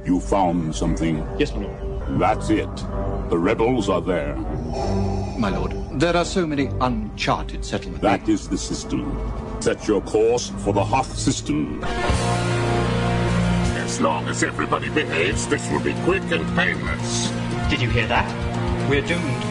You found something? Yes, my lord. That's it. The rebels are there. My lord, there are so many uncharted settlements. That is the system. Set your course for the Hoth system. As long as everybody behaves, this will be quick and painless. Did you hear that? We're doomed.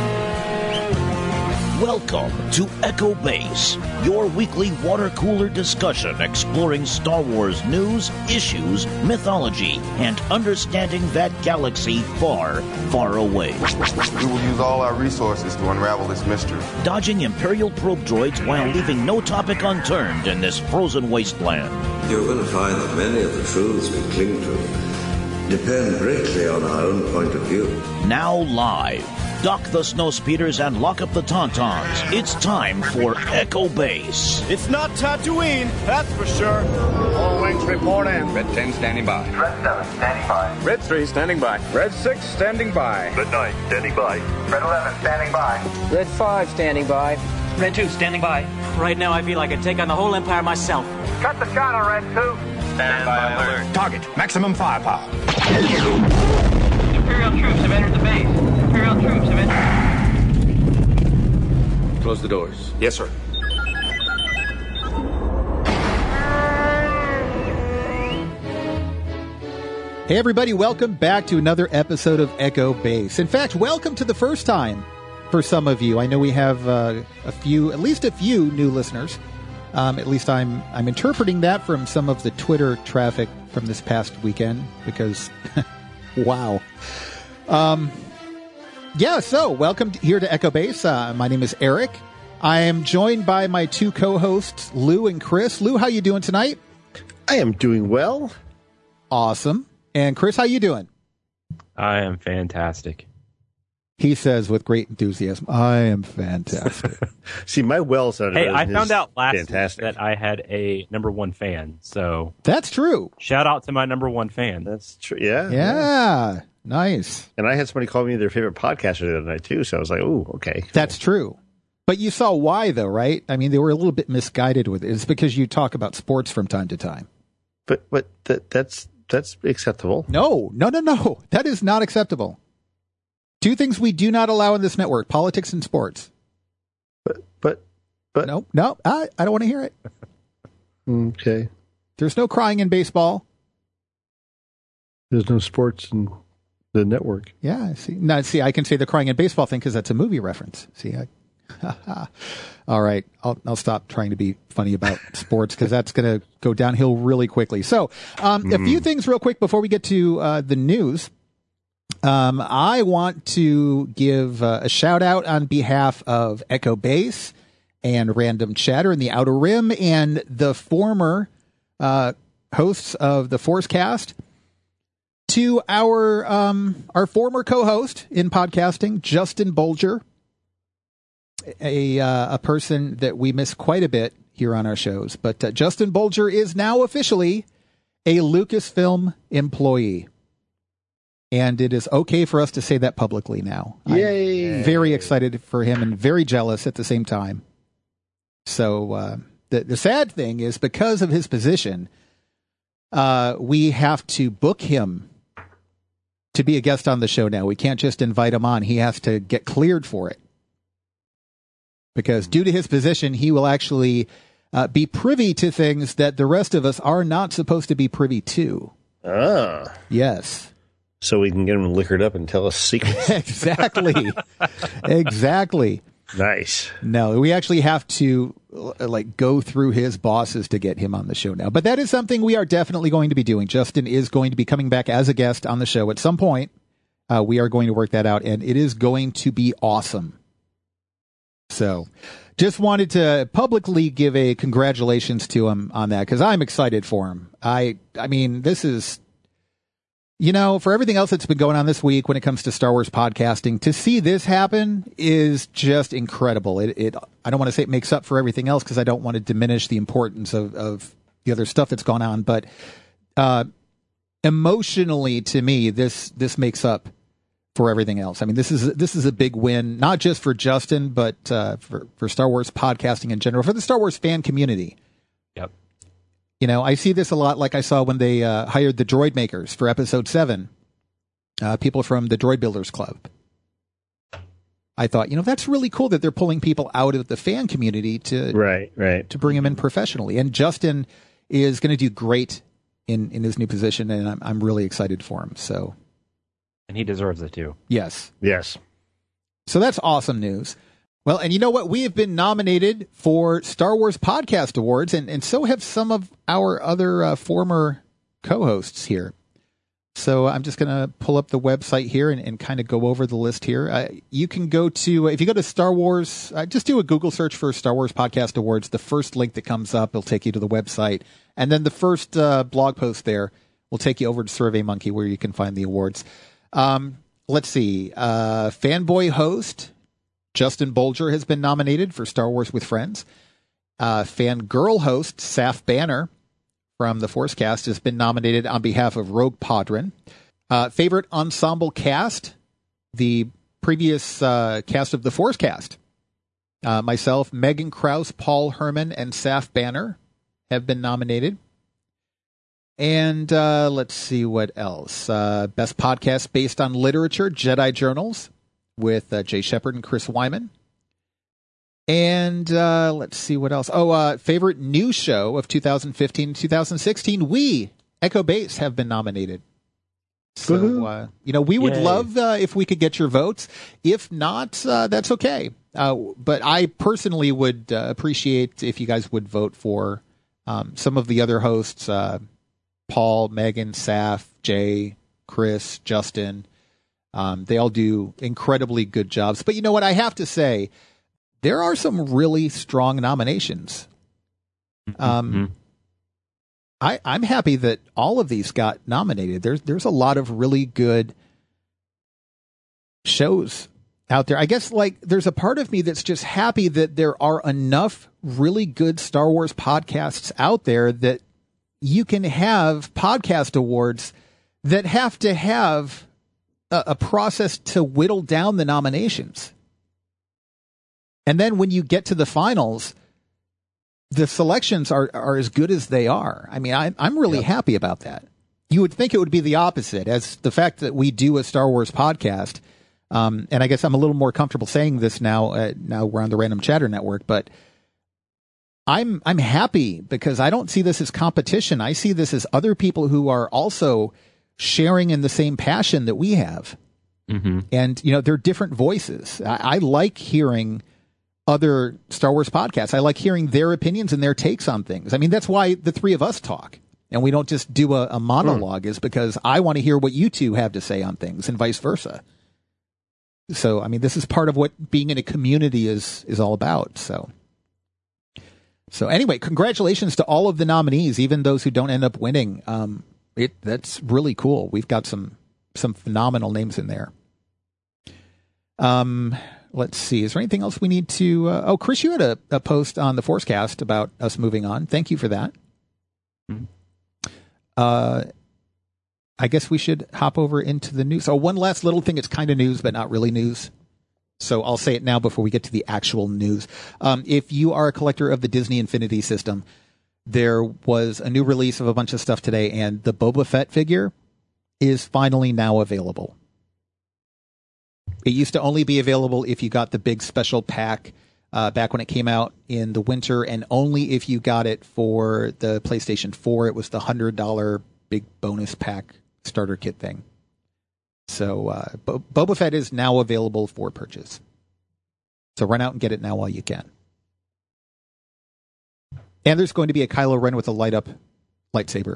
Welcome to Echo Base, your weekly water cooler discussion exploring Star Wars news, issues, mythology, and understanding that galaxy far, far away. We will use all our resources to unravel this mystery. Dodging Imperial probe droids while leaving no topic unturned in this frozen wasteland. You're going to find that many of the truths we cling to depend greatly on our own point of view. Now live. Dock the snowspeeders and lock up the tauntauns. It's time for Echo Base. It's not Tatooine, that's for sure. All wings report in. Red 10 standing by. Red 7 standing by. Red 3 standing by. Red 6 standing by. Red 9 standing by. Red 11 standing by. Red 5 standing by. Red 2 standing by. Right now I feel like I'd take on the whole Empire myself. Cut the shot on Red 2. Stand by alert. Target, maximum firepower. Imperial troops have entered the base. Imperial troops have entered. Close the doors. Yes, sir. Hey everybody, welcome back to another episode of Echo Base. In fact, welcome to the first time for some of you. I know we have at least a few new listeners. At least I'm interpreting that from some of the Twitter traffic from this past weekend because, wow. So welcome here to Echo Base. My name is Eric. I am joined by my two co-hosts, Lou and Chris. Lou, how you doing tonight? I am doing well. Awesome. And Chris, how you doing? I am fantastic. He says with great enthusiasm, I am fantastic. See, my well sounded. Hey, I found out last week that I had a number one fan. So that's true. Shout out to my number one fan. That's true. Yeah. Yeah. Nice. And I had somebody call me their favorite podcaster the other night, too. So I was like, oh, okay. Cool. That's true. But you saw why, though, right? I mean, they were a little bit misguided with it. It's because you talk about sports from time to time. But that's acceptable. No. That is not acceptable. Two things we do not allow in this network, politics and sports. But. No, I don't want to hear it. Okay. There's no crying in baseball. There's no sports in the network. Yeah, I see. Now, I can say the crying in baseball thing because that's a movie reference. See, all right. I'll stop trying to be funny about sports because that's going to go downhill really quickly. So, a few things real quick before we get to the news. I want to give a shout out on behalf of Echo Base and Random Chatter in the Outer Rim and the former hosts of the Forcecast to our former co-host in podcasting, Justin Bolger, a person that we miss quite a bit here on our shows. But Justin Bolger is now officially a Lucasfilm employee. And it is okay for us to say that publicly now. Yay! I'm very excited for him and very jealous at the same time. So the sad thing is because of his position, we have to book him to be a guest on the show now. We can't just invite him on. He has to get cleared for it. Because due to his position, he will actually be privy to things that the rest of us are not supposed to be privy to. Ah. Yes. So we can get him liquored up and tell us secrets. Exactly. Nice. No, we actually have to go through his bosses to get him on the show now. But that is something we are definitely going to be doing. Justin is going to be coming back as a guest on the show at some point. We are going to work that out, and it is going to be awesome. So just wanted to publicly give a congratulations to him on that because I'm excited for him. I mean, this is... for everything else that's been going on this week when it comes to Star Wars podcasting, to see this happen is just incredible. It I don't want to say it makes up for everything else because I don't want to diminish the importance of the other stuff that's gone on. But emotionally, to me, this makes up for everything else. I mean, this is a big win, not just for Justin, but for Star Wars podcasting in general, for the Star Wars fan community. Yep. I see this a lot like I saw when they hired the droid makers for episode 7, people from the Droid Builders Club. I thought, that's really cool that they're pulling people out of the fan community to bring them in professionally. And Justin is going to do great in his new position, and I'm really excited for him. So, and he deserves it too. Yes. So that's awesome news. Well, and you know what? We have been nominated for Star Wars Podcast Awards, and so have some of our other former co-hosts here. So I'm just going to pull up the website here and kind of go over the list here. You can go to, if you go to Star Wars, just do a Google search for Star Wars Podcast Awards. The first link that comes up will take you to the website. And then the first blog post there will take you over to SurveyMonkey where you can find the awards. Let's see. Fanboy host Justin Bolger has been nominated for Star Wars with Friends. Fangirl host Saf Banner from the Forcecast has been nominated on behalf of Rogue Podron. Favorite ensemble cast, the previous cast of the Forcecast. Myself, Megan Krause, Paul Herman, and Saf Banner have been nominated. And let's see what else. Best podcast based on literature, Jedi Journals, with Jay Shepard and Chris Wyman. And let's see what else. Favorite new show of 2015-2016, we, Echo Base, have been nominated. So, we would love if we could get your votes. If not, that's okay. But I personally would appreciate if you guys would vote for some of the other hosts, Paul, Megan, Saf, Jay, Chris, Justin. They all do incredibly good jobs. But you know what? I have to say, there are some really strong nominations. I'm happy that all of these got nominated. There's a lot of really good shows out there. I guess there's a part of me that's just happy that there are enough really good Star Wars podcasts out there that you can have podcast awards that have to have a process to whittle down the nominations. And then when you get to the finals, the selections are as good as they are. I mean, I'm really happy about that. You would think it would be the opposite, as the fact that we do a Star Wars podcast. And I guess I'm a little more comfortable saying this now. Now we're on the Random Chatter Network, but I'm happy because I don't see this as competition. I see this as other people who are also sharing in the same passion that we have. Mm-hmm. And, they're different voices. I like hearing other Star Wars podcasts. I like hearing their opinions and their takes on things. I mean, that's why the three of us talk and we don't just do a monologue, is because I want to hear what you two have to say on things and vice versa. So, I mean, this is part of what being in a community is all about. So anyway, congratulations to all of the nominees, even those who don't end up winning. That's really cool. We've got some phenomenal names in there. Let's see. Is there anything else we need to... Chris, you had a post on the Forcecast about us moving on. Thank you for that. Mm-hmm. I guess we should hop over into the news. One last little thing. It's kind of news, but not really news. So I'll say it now before we get to the actual news. If you are a collector of the Disney Infinity System, there was a new release of a bunch of stuff today, and the Boba Fett figure is finally now available. It used to only be available if you got the big special pack back when it came out in the winter, and only if you got it for the PlayStation 4. It was the $100 big bonus pack starter kit thing. So Boba Fett is now available for purchase. So run out and get it now while you can. And there's going to be a Kylo Ren with a light-up lightsaber.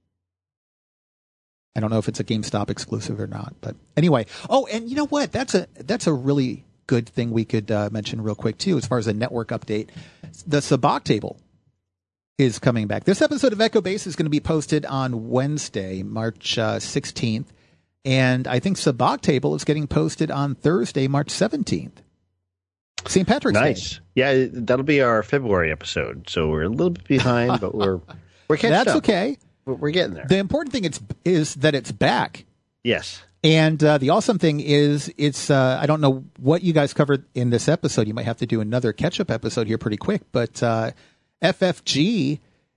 I don't know if it's a GameStop exclusive or not, but anyway. And you know what? That's a really good thing we could mention real quick too, as far as a network update. The Sabacc table is coming back. This episode of Echo Base is going to be posted on Wednesday, March 16th, and I think Sabacc table is getting posted on Thursday, March 17th. St. Patrick's Day. Nice. Yeah, that'll be our February episode, so we're a little bit behind, but we're catching up. That's okay. We're getting there. The important thing is that it's back. Yes. And the awesome thing is it's, I don't know what you guys covered in this episode. You might have to do another catch-up episode here pretty quick. But FFG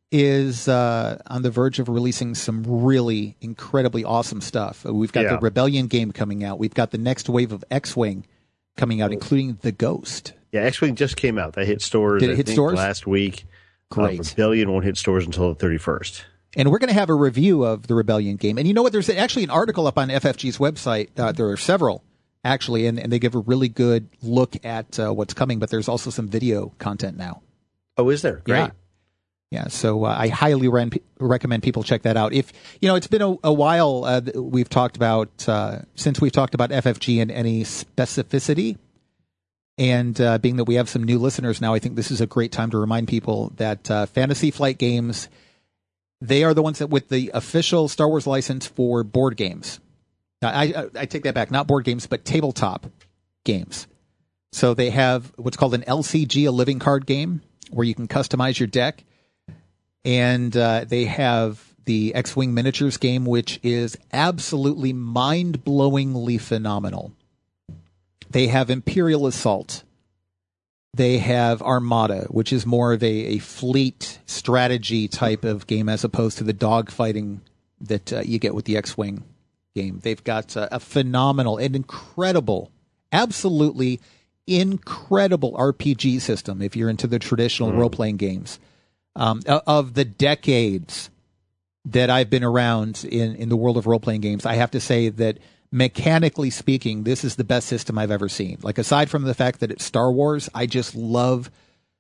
is on the verge of releasing some really incredibly awesome stuff. We've got the Rebellion game coming out. We've got the next wave of X-Wing coming out, including the Ghost. Yeah, X-Wing just came out. That hit stores, Did it hit stores? Last week. Great. Rebellion won't hit stores until the 31st. And we're going to have a review of the Rebellion game. And you know what? There's actually an article up on FFG's website. There are several, actually, and they give a really good look at what's coming. But there's also some video content now. Oh, is there? Great. Yeah. So I highly recommend people check that out. If it's been a while. We've talked about since we've talked about FFG and any specificity. And being that we have some new listeners now, I think this is a great time to remind people that Fantasy Flight Games, they are the ones that with the official Star Wars license for board games. Now, I take that back, not board games, but tabletop games. So they have what's called an LCG, a living card game, where you can customize your deck. And they have the X-Wing Miniatures game, which is absolutely mind-blowingly phenomenal. They have Imperial Assault. They have Armada, which is more of a fleet strategy type of game as opposed to the dogfighting that you get with the X-Wing game. They've got a phenomenal and incredible, absolutely incredible RPG system if you're into the traditional role-playing games. Of the decades that I've been around in the world of role-playing games, I have to say that mechanically speaking, this is the best system I've ever seen. Like, aside from the fact that it's Star Wars, I just love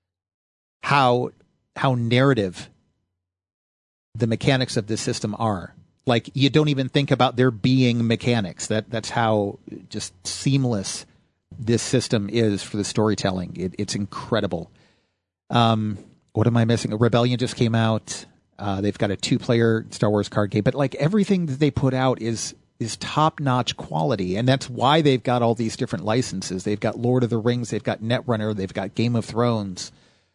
how narrative the mechanics of this system are. Like, you don't even think about there being mechanics. That's how just seamless this system is for the storytelling. It's incredible. What am I missing? Rebellion just came out. They've got a 2-player Star Wars card game, but like everything that they put out is top-notch quality, and that's why they've got all these different licenses. They've got Lord of the Rings, they've got Netrunner, they've got Game of Thrones.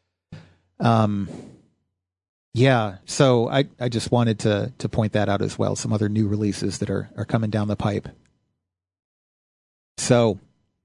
Yeah, so I just wanted to point that out as well. Some other new releases that are coming down the pipe. So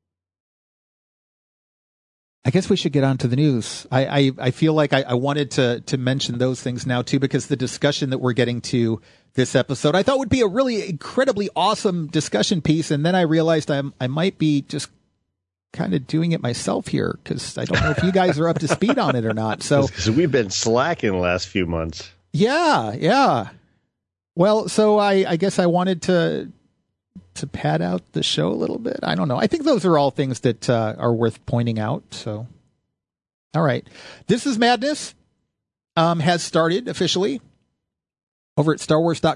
I guess we should get on to the news. I feel like I wanted to mention those things now, too, because the discussion that we're getting to this episode, I thought would be a really incredibly awesome discussion piece. And then I realized I might be just kind of doing it myself here because I don't know if you guys are up to speed on it or not. So because we've been slacking the last few months. Yeah. Well, so I guess I wanted to pad out the show a little bit. I don't know. I think those are all things that are worth pointing out. So, all right. This is Madness has started officially over at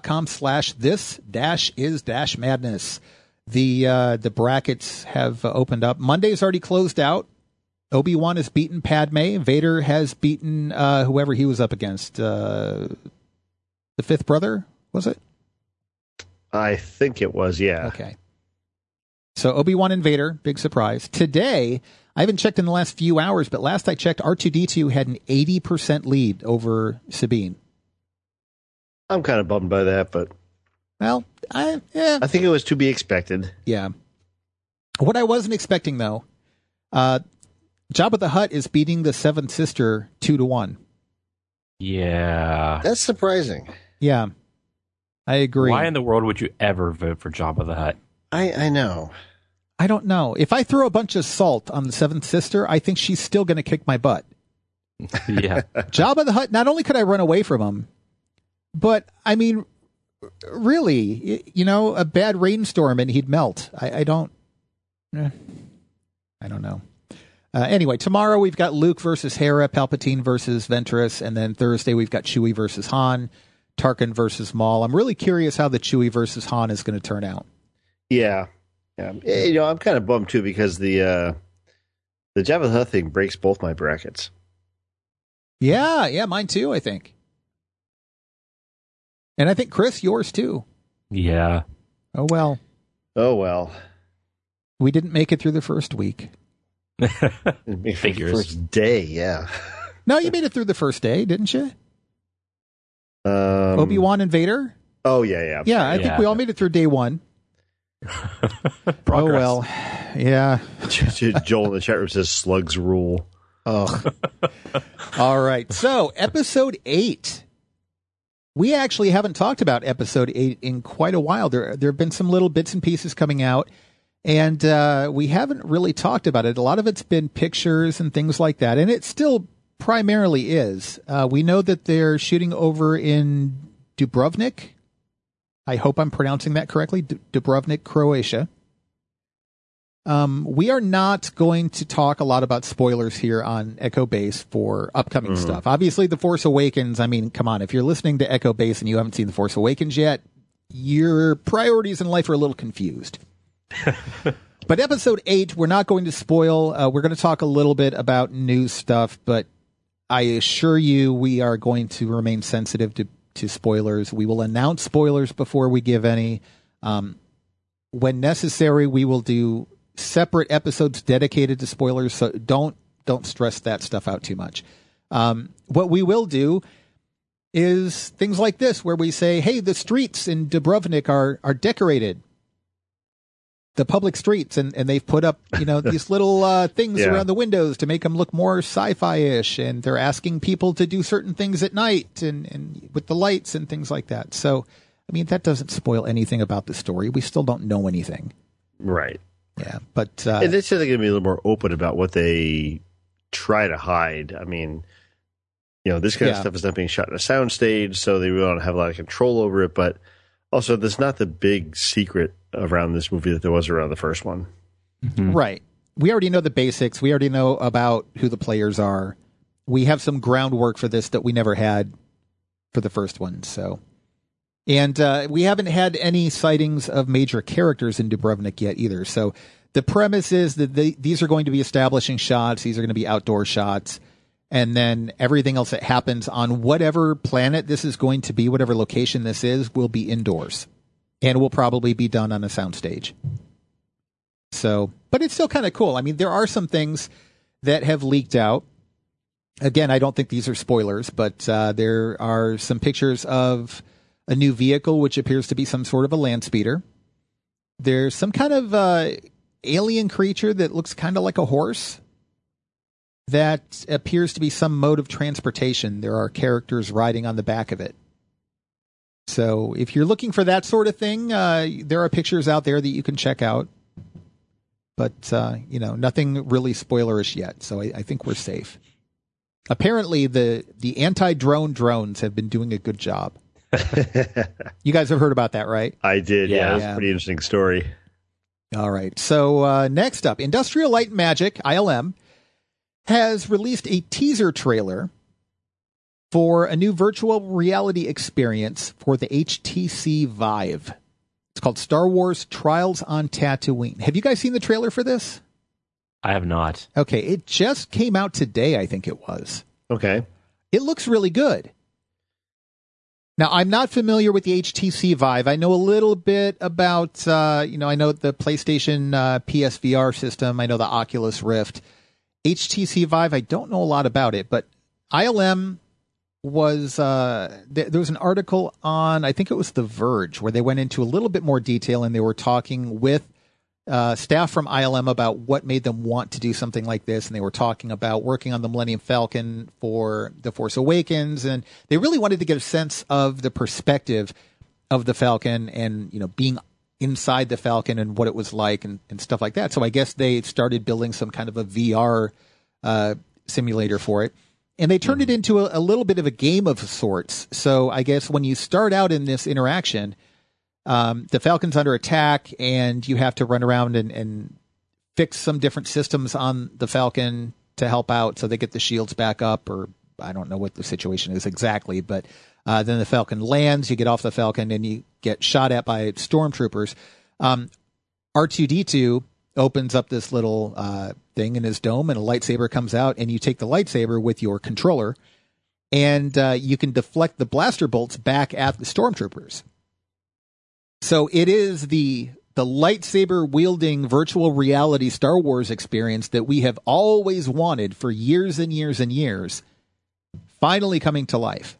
StarWars.com/this-is-madness. The brackets have opened up. Monday's already closed out. Obi-Wan has beaten Padme. Vader has beaten whoever he was up against. The fifth brother, was it? I think it was, yeah. Okay. So Obi-Wan and Vader, big surprise. Today, I haven't checked in the last few hours, but last I checked, R2-D2 had an 80% lead over Sabine. I'm kind of bummed by that, but... Well, I think it was to be expected. Yeah. What I wasn't expecting, though, Jabba the Hutt is beating the Seventh Sister 2-1. Yeah. That's surprising. Yeah. I agree. Why in the world would you ever vote for Jabba the Hutt? I know. I don't know. If I throw a bunch of salt on the Seventh Sister, I think she's still going to kick my butt. Yeah. Jabba the Hutt, not only could I run away from him, but, I mean, really, a bad rainstorm and he'd melt. I don't know. Anyway, tomorrow we've got Luke versus Hera, Palpatine versus Ventress, and then Thursday we've got Chewie versus Han, Tarkin versus Maul. I'm really curious how the Chewie versus Han is going to turn out. Yeah. I'm kind of bummed too because the Jabba the Hutt thing breaks both my brackets. Yeah, mine too, I think. And I think, Chris, yours too. Yeah. Oh, well. We didn't make it through the first week. Figures. First day, yeah. No, you made it through the first day, didn't you? Obi-Wan and Vader? Oh, yeah. Yeah, I think we all made it through day one. Oh, well. Yeah. Joel in the chat room says slugs rule. Oh. All right. So, episode 8 we actually haven't talked about Episode 8 in quite a while. There have been some little bits and pieces coming out, and we haven't really talked about it. A lot of it's been pictures and things like that, and it still primarily is. We know that they're shooting over in Dubrovnik. I hope I'm pronouncing that correctly. Dubrovnik, Croatia. We are not going to talk a lot about spoilers here on Echo Base for upcoming stuff. Obviously, The Force Awakens, I mean, come on. If you're listening to Echo Base and you haven't seen The Force Awakens yet, your priorities in life are a little confused. But Episode 8, we're not going to spoil. We're going to talk a little bit about new stuff, but I assure you we are going to remain sensitive to spoilers. We will announce spoilers before we give any. When necessary, we will do separate episodes dedicated to spoilers, so don't stress that stuff out too much. What we will do is things like this, where we say, hey, the streets in Dubrovnik are decorated. The public streets, and they've put up, these little things around the windows to make them look more sci-fi-ish, and they're asking people to do certain things at night and with the lights and things like that. So, I mean, that doesn't spoil anything about the story. We still don't know anything. Right. Yeah, but... and they said they're going to be a little more open about what they try to hide. I mean, this kind of stuff is not being shot in a soundstage, so they really don't have a lot of control over it, but also there's not the big secret around this movie that there was around the first one. Mm-hmm. Right. We already know the basics. We already know about who the players are. We have some groundwork for this that we never had for the first one. So, and we haven't had any sightings of major characters in Dubrovnik yet either. So the premise is that these are going to be establishing shots. These are going to be outdoor shots. And then everything else that happens on whatever planet this is going to be, whatever location this is, will be indoors. And will probably be done on a soundstage. So, but it's still kind of cool. I mean, there are some things that have leaked out. Again, I don't think these are spoilers, but there are some pictures of a new vehicle, which appears to be some sort of a land speeder. There's some kind of alien creature that looks kind of like a horse. That appears to be some mode of transportation. There are characters riding on the back of it. So if you're looking for that sort of thing, there are pictures out there that you can check out. But, nothing really spoilerish yet. So I think we're safe. Apparently, the anti-drone drones have been doing a good job. You guys have heard about that, right? I did. Yeah, it was a pretty interesting story. All right. So next up, Industrial Light and Magic, ILM, has released a teaser trailer for a new virtual reality experience for the HTC Vive. It's called Star Wars Trials on Tatooine. Have you guys seen the trailer for this? I have not. Okay, it just came out today, I think it was. Okay. It looks really good. Now, I'm not familiar with the HTC Vive. I know a little bit about, I know the PlayStation PSVR system. I know the Oculus Rift. HTC Vive, I don't know a lot about it, but ILM was, there was an article on, I think it was The Verge, where they went into a little bit more detail, and they were talking with staff from ILM about what made them want to do something like this, and they were talking about working on the Millennium Falcon for The Force Awakens, and they really wanted to get a sense of the perspective of the Falcon and, being inside the Falcon and what it was like and stuff like that. So I guess they started building some kind of a VR simulator for it. And they turned it into a little bit of a game of sorts. So I guess when you start out in this interaction, the Falcon's under attack and you have to run around and fix some different systems on the Falcon to help out so they get the shields back up, or I don't know what the situation is exactly, but then the Falcon lands, you get off the Falcon and you get shot at by stormtroopers. R2-D2 opens up this little thing in his dome, and a lightsaber comes out, and you take the lightsaber with your controller, and you can deflect the blaster bolts back at the stormtroopers. So it is the lightsaber wielding virtual reality Star Wars experience that we have always wanted for years and years and years, finally coming to life.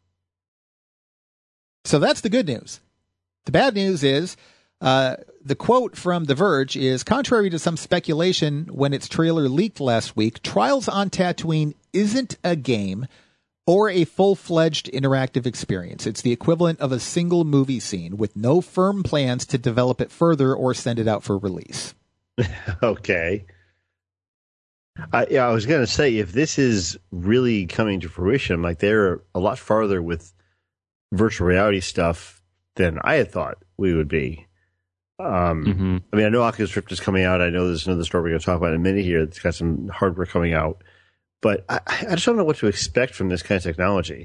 So that's the good news. The bad news is, the quote from The Verge is, contrary to some speculation when its trailer leaked last week, Trials on Tatooine isn't a game, or a full-fledged interactive experience. It's the equivalent of a single movie scene with no firm plans to develop it further or send it out for release. Okay. I was going to say, if this is really coming to fruition, like they're a lot farther with virtual reality stuff than I had thought we would be. I mean, I know Oculus Rift is coming out. I know there's another story we're going to talk about in a minute here that's got some hardware coming out. But I just don't know what to expect from this kind of technology.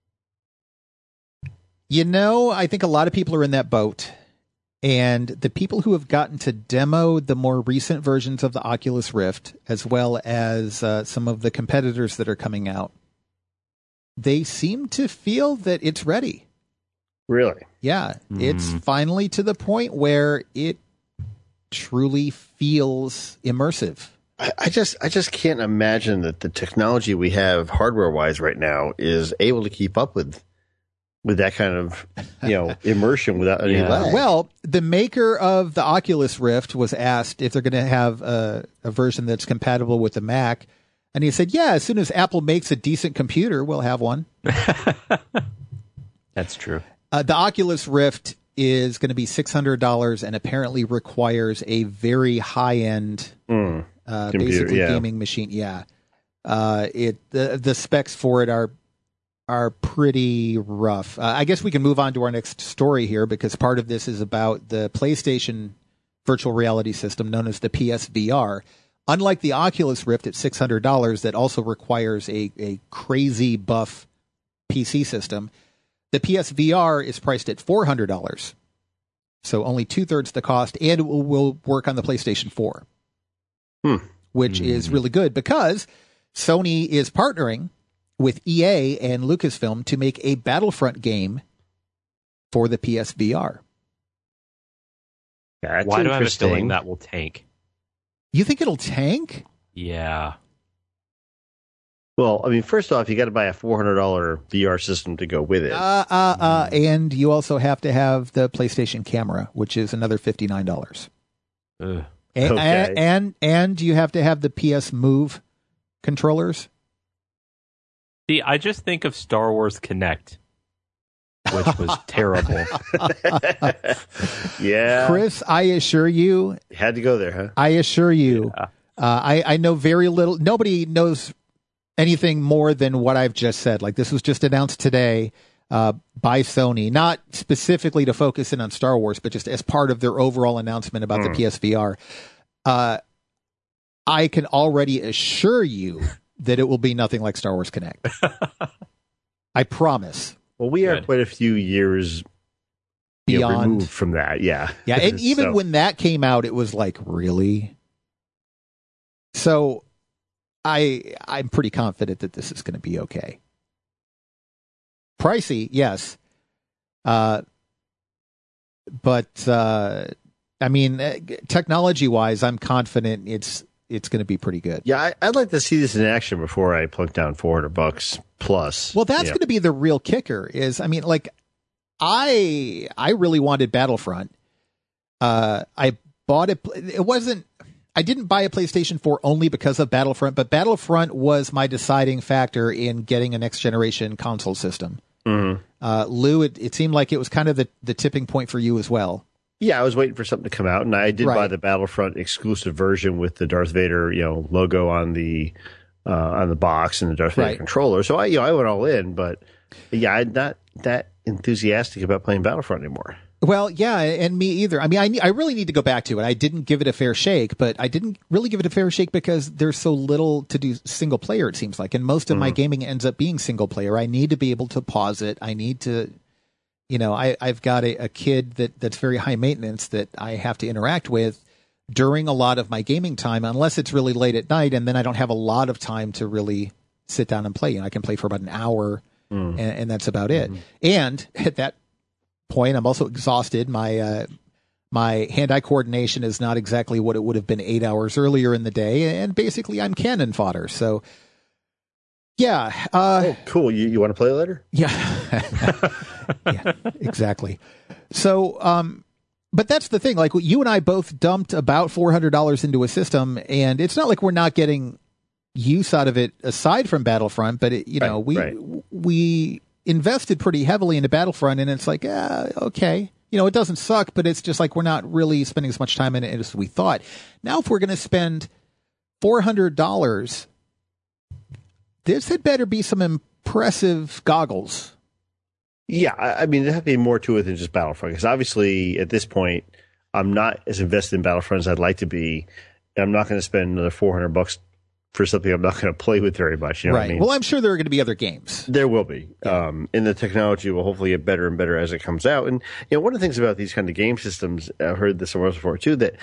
You know, I think a lot of people are in that boat. And the people who have gotten to demo the more recent versions of the Oculus Rift, as well as some of the competitors that are coming out, they seem to feel that it's ready. Really? Yeah. It's finally to the point where it truly feels immersive. I just can't imagine that the technology we have hardware-wise right now is able to keep up with that kind of, immersion without any lag. Well, the maker of the Oculus Rift was asked if they're going to have a version that's compatible with the Mac, and he said, "Yeah, as soon as Apple makes a decent computer, we'll have one." That's true. The Oculus Rift is going to be $600 and apparently requires a very high-end basically gaming machine. Yeah. The specs for it are pretty rough. I guess we can move on to our next story here, because part of this is about the PlayStation virtual reality system known as the PSVR. Unlike the Oculus Rift at $600 that also requires a crazy buff PC system, the PSVR is priced at $400. So only 2/3 the cost, and it will work on the PlayStation 4. Which is really good, because Sony is partnering with EA and Lucasfilm to make a Battlefront game for the PSVR. That's Why do I have a feeling that will tank? You think it'll tank? Yeah. Well, I mean, first off, you got to buy a $400 VR system to go with it. And you also have to have the PlayStation camera, which is another $59. And you have to have the PS Move controllers. See, I just think of Star Wars Kinect, which was terrible. Yeah. Chris, I assure you. You had to go there, huh? I assure you. Yeah. I know very little. Nobody knows anything more than what I've just said. Like, this was just announced today by Sony, not specifically to focus in on Star Wars, but just as part of their overall announcement about the PSVR. I can already assure you that it will be nothing like Star Wars Kinect. I promise. Well, we are quite a few years beyond removed from that. Yeah. Yeah. And even when that came out, it was like, really? So I'm pretty confident that this is going to be okay. Pricey, yes. But I mean, technology-wise, I'm confident it's going to be pretty good. Yeah, I'd like to see this in action before I plunk down $400 plus. Well, that's going to be the real kicker. Is, I mean, like, I really wanted Battlefront. I bought it. I didn't buy a PlayStation 4 only because of Battlefront, but Battlefront was my deciding factor in getting a next generation console system. Lou, it seemed like it was kind of the tipping point for you as well. Yeah, I was waiting for something to come out, and I did buy the Battlefront exclusive version with the Darth Vader, logo on the box and the Darth Vader controller. So I went all in, but yeah, I'm not that enthusiastic about playing Battlefront anymore. Well, yeah, and me either. I mean, I really need to go back to it. I didn't give it a fair shake, but I didn't really give it a fair shake because there's so little to do single player, it seems like. And most of my gaming ends up being single player. I need to be able to pause it. I need to, I've got a kid that's very high maintenance that I have to interact with during a lot of my gaming time, unless it's really late at night, and then I don't have a lot of time to really sit down and play. I can play for about an hour, and that's about it. And at that point, I'm also exhausted. My hand-eye coordination is not exactly what it would have been 8 hours earlier in the day, and basically I'm cannon fodder. So, yeah. Cool. You want to play later? Yeah. Yeah, exactly. So, but that's the thing. Like, you and I both dumped about $400 into a system, and it's not like we're not getting use out of it aside from Battlefront, but we invested pretty heavily into Battlefront, and it's like, okay. It doesn't suck, but it's just like we're not really spending as much time in it as we thought. Now, if we're going to spend $400, this had better be some impressive goggles. Yeah, I mean, there has to be more to it than just Battlefront, because obviously at this point, I'm not as invested in Battlefront as I'd like to be, and I'm not going to spend another $400 for something I'm not going to play with very much. You know what I mean? Well, I'm sure there are going to be other games. There will be. Yeah. And the technology will hopefully get better and better as it comes out. And, one of the things about these kind of game systems, I've heard this somewhere else before too, that,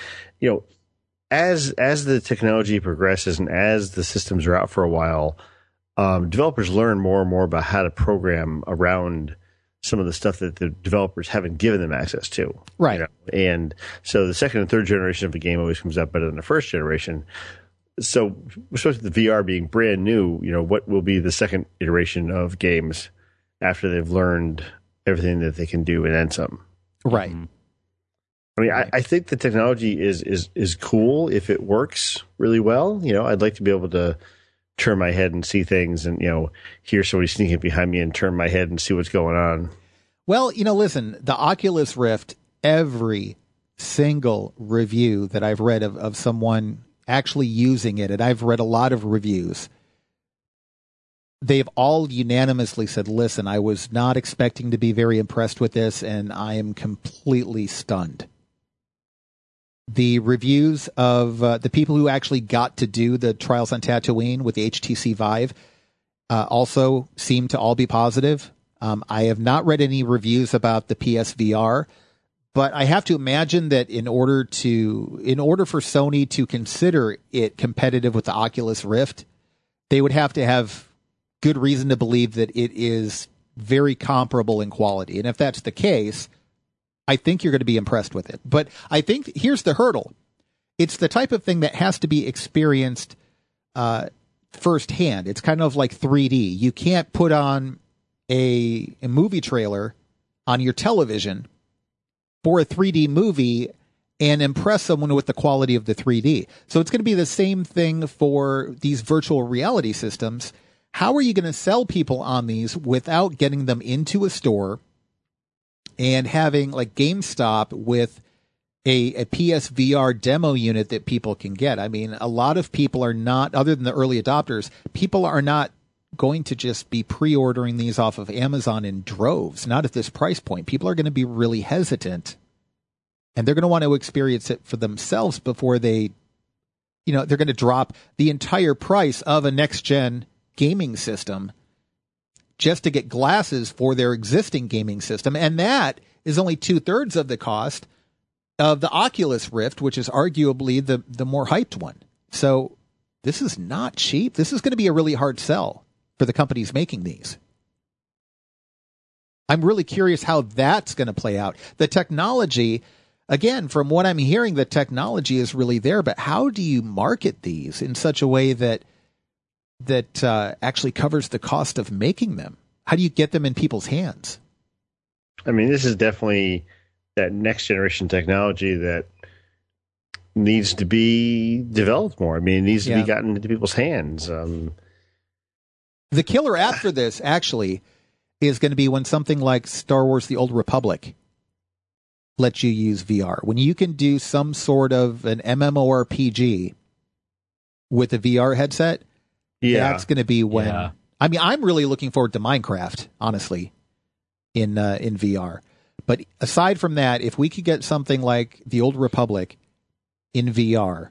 as the technology progresses and as the systems are out for a while, developers learn more and more about how to program around some of the stuff that the developers haven't given them access to. Right. And so the second and third generation of a game always comes out better than the first generation. So, especially the VR being brand new, what will be the second iteration of games after they've learned everything that they can do and then some? Right. I mean, I think the technology is cool if it works really well. I'd like to be able to turn my head and see things and, hear somebody sneaking behind me and turn my head and see what's going on. Well, listen, the Oculus Rift, every single review that I've read of someone actually using it, and I've read a lot of reviews, they've all unanimously said, listen, I was not expecting to be very impressed with this, and I am completely stunned. The reviews of the people who actually got to do the Trials on Tatooine with the HTC Vive also seem to all be positive. I have not read any reviews about the PSVR, but I have to imagine that in order for Sony to consider it competitive with the Oculus Rift, they would have to have good reason to believe that it is very comparable in quality. And if that's the case, I think you're going to be impressed with it. But I think here's the hurdle. It's the type of thing that has to be experienced firsthand. It's kind of like 3D. You can't put on a movie trailer on your television for a 3D movie and impress someone with the quality of the 3D. So it's going to be the same thing for these virtual reality systems. How are you going to sell people on these without getting them into a store and having like GameStop with a PSVR demo unit that people can get? I mean, a lot of people are not, other than the early adopters, people are not going to just be pre-ordering these off of Amazon in droves, not at this price point. People are going to be really hesitant, and they're going to want to experience it for themselves before they're going to drop the entire price of a next-gen gaming system just to get glasses for their existing gaming system. And that is only 2/3 of the cost of the Oculus Rift, which is arguably the more hyped one. So this is not cheap. This is going to be a really hard sell for the companies making these. I'm really curious how that's going to play out. The technology, again, from what I'm hearing, the technology is really there, but how do you market these in such a way that actually covers the cost of making them? How do you get them in people's hands? I mean, this is definitely that next generation technology that needs to be developed more. I mean, it needs to be gotten into people's hands. The killer app for this actually is going to be when something like Star Wars: The Old Republic lets you use VR. When you can do some sort of an MMORPG with a VR headset, that's going to be when... Yeah. I mean, I'm really looking forward to Minecraft, honestly, in VR. But aside from that, if we could get something like The Old Republic in VR,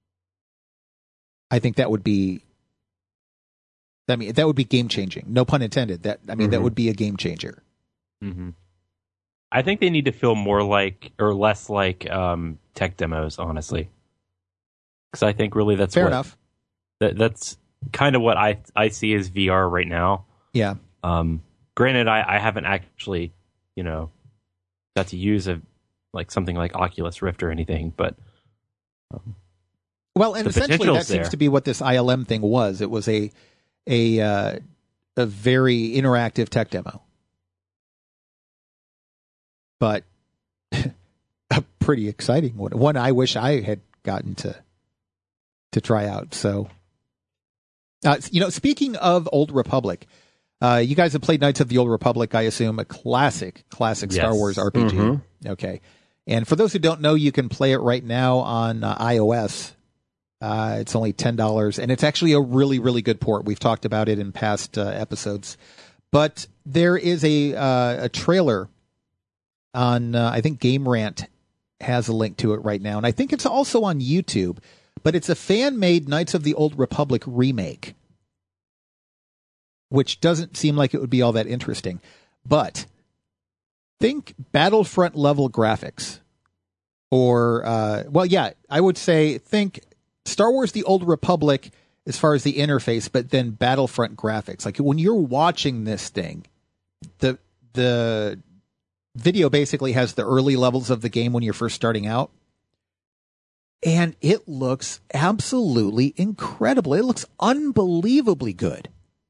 I think that would be... that would be game changing. No pun intended. That would be a game changer. Mm-hmm. I think they need to feel more like or less like tech demos, honestly, because I think really that's fair enough. That's kind of what I see as VR right now. Yeah. Granted, I haven't actually, got to use something like Oculus Rift or anything, but. Well, and essentially that seems to be what this ILM thing was. It was a very interactive tech demo, but a pretty exciting one. One I wish I had gotten to try out. So Speaking of Old Republic, you guys have played Knights of the Old Republic, I assume, a classic Star Wars RPG. Mm-hmm. Okay. And for those who don't know, you can play it right now on iOS. It's only $10, and it's actually a really, really good port. We've talked about it in past episodes. But there is a trailer on, I think Game Rant has a link to it right now, and I think it's also on YouTube. But it's a fan-made Knights of the Old Republic remake, which doesn't seem like it would be all that interesting. But think Battlefront-level graphics. Or, I would say think Star Wars The Old Republic as far as the interface, but then Battlefront graphics. Like when you're watching this thing, the video basically has the early levels of the game when you're first starting out. And it looks absolutely incredible. It looks unbelievably good.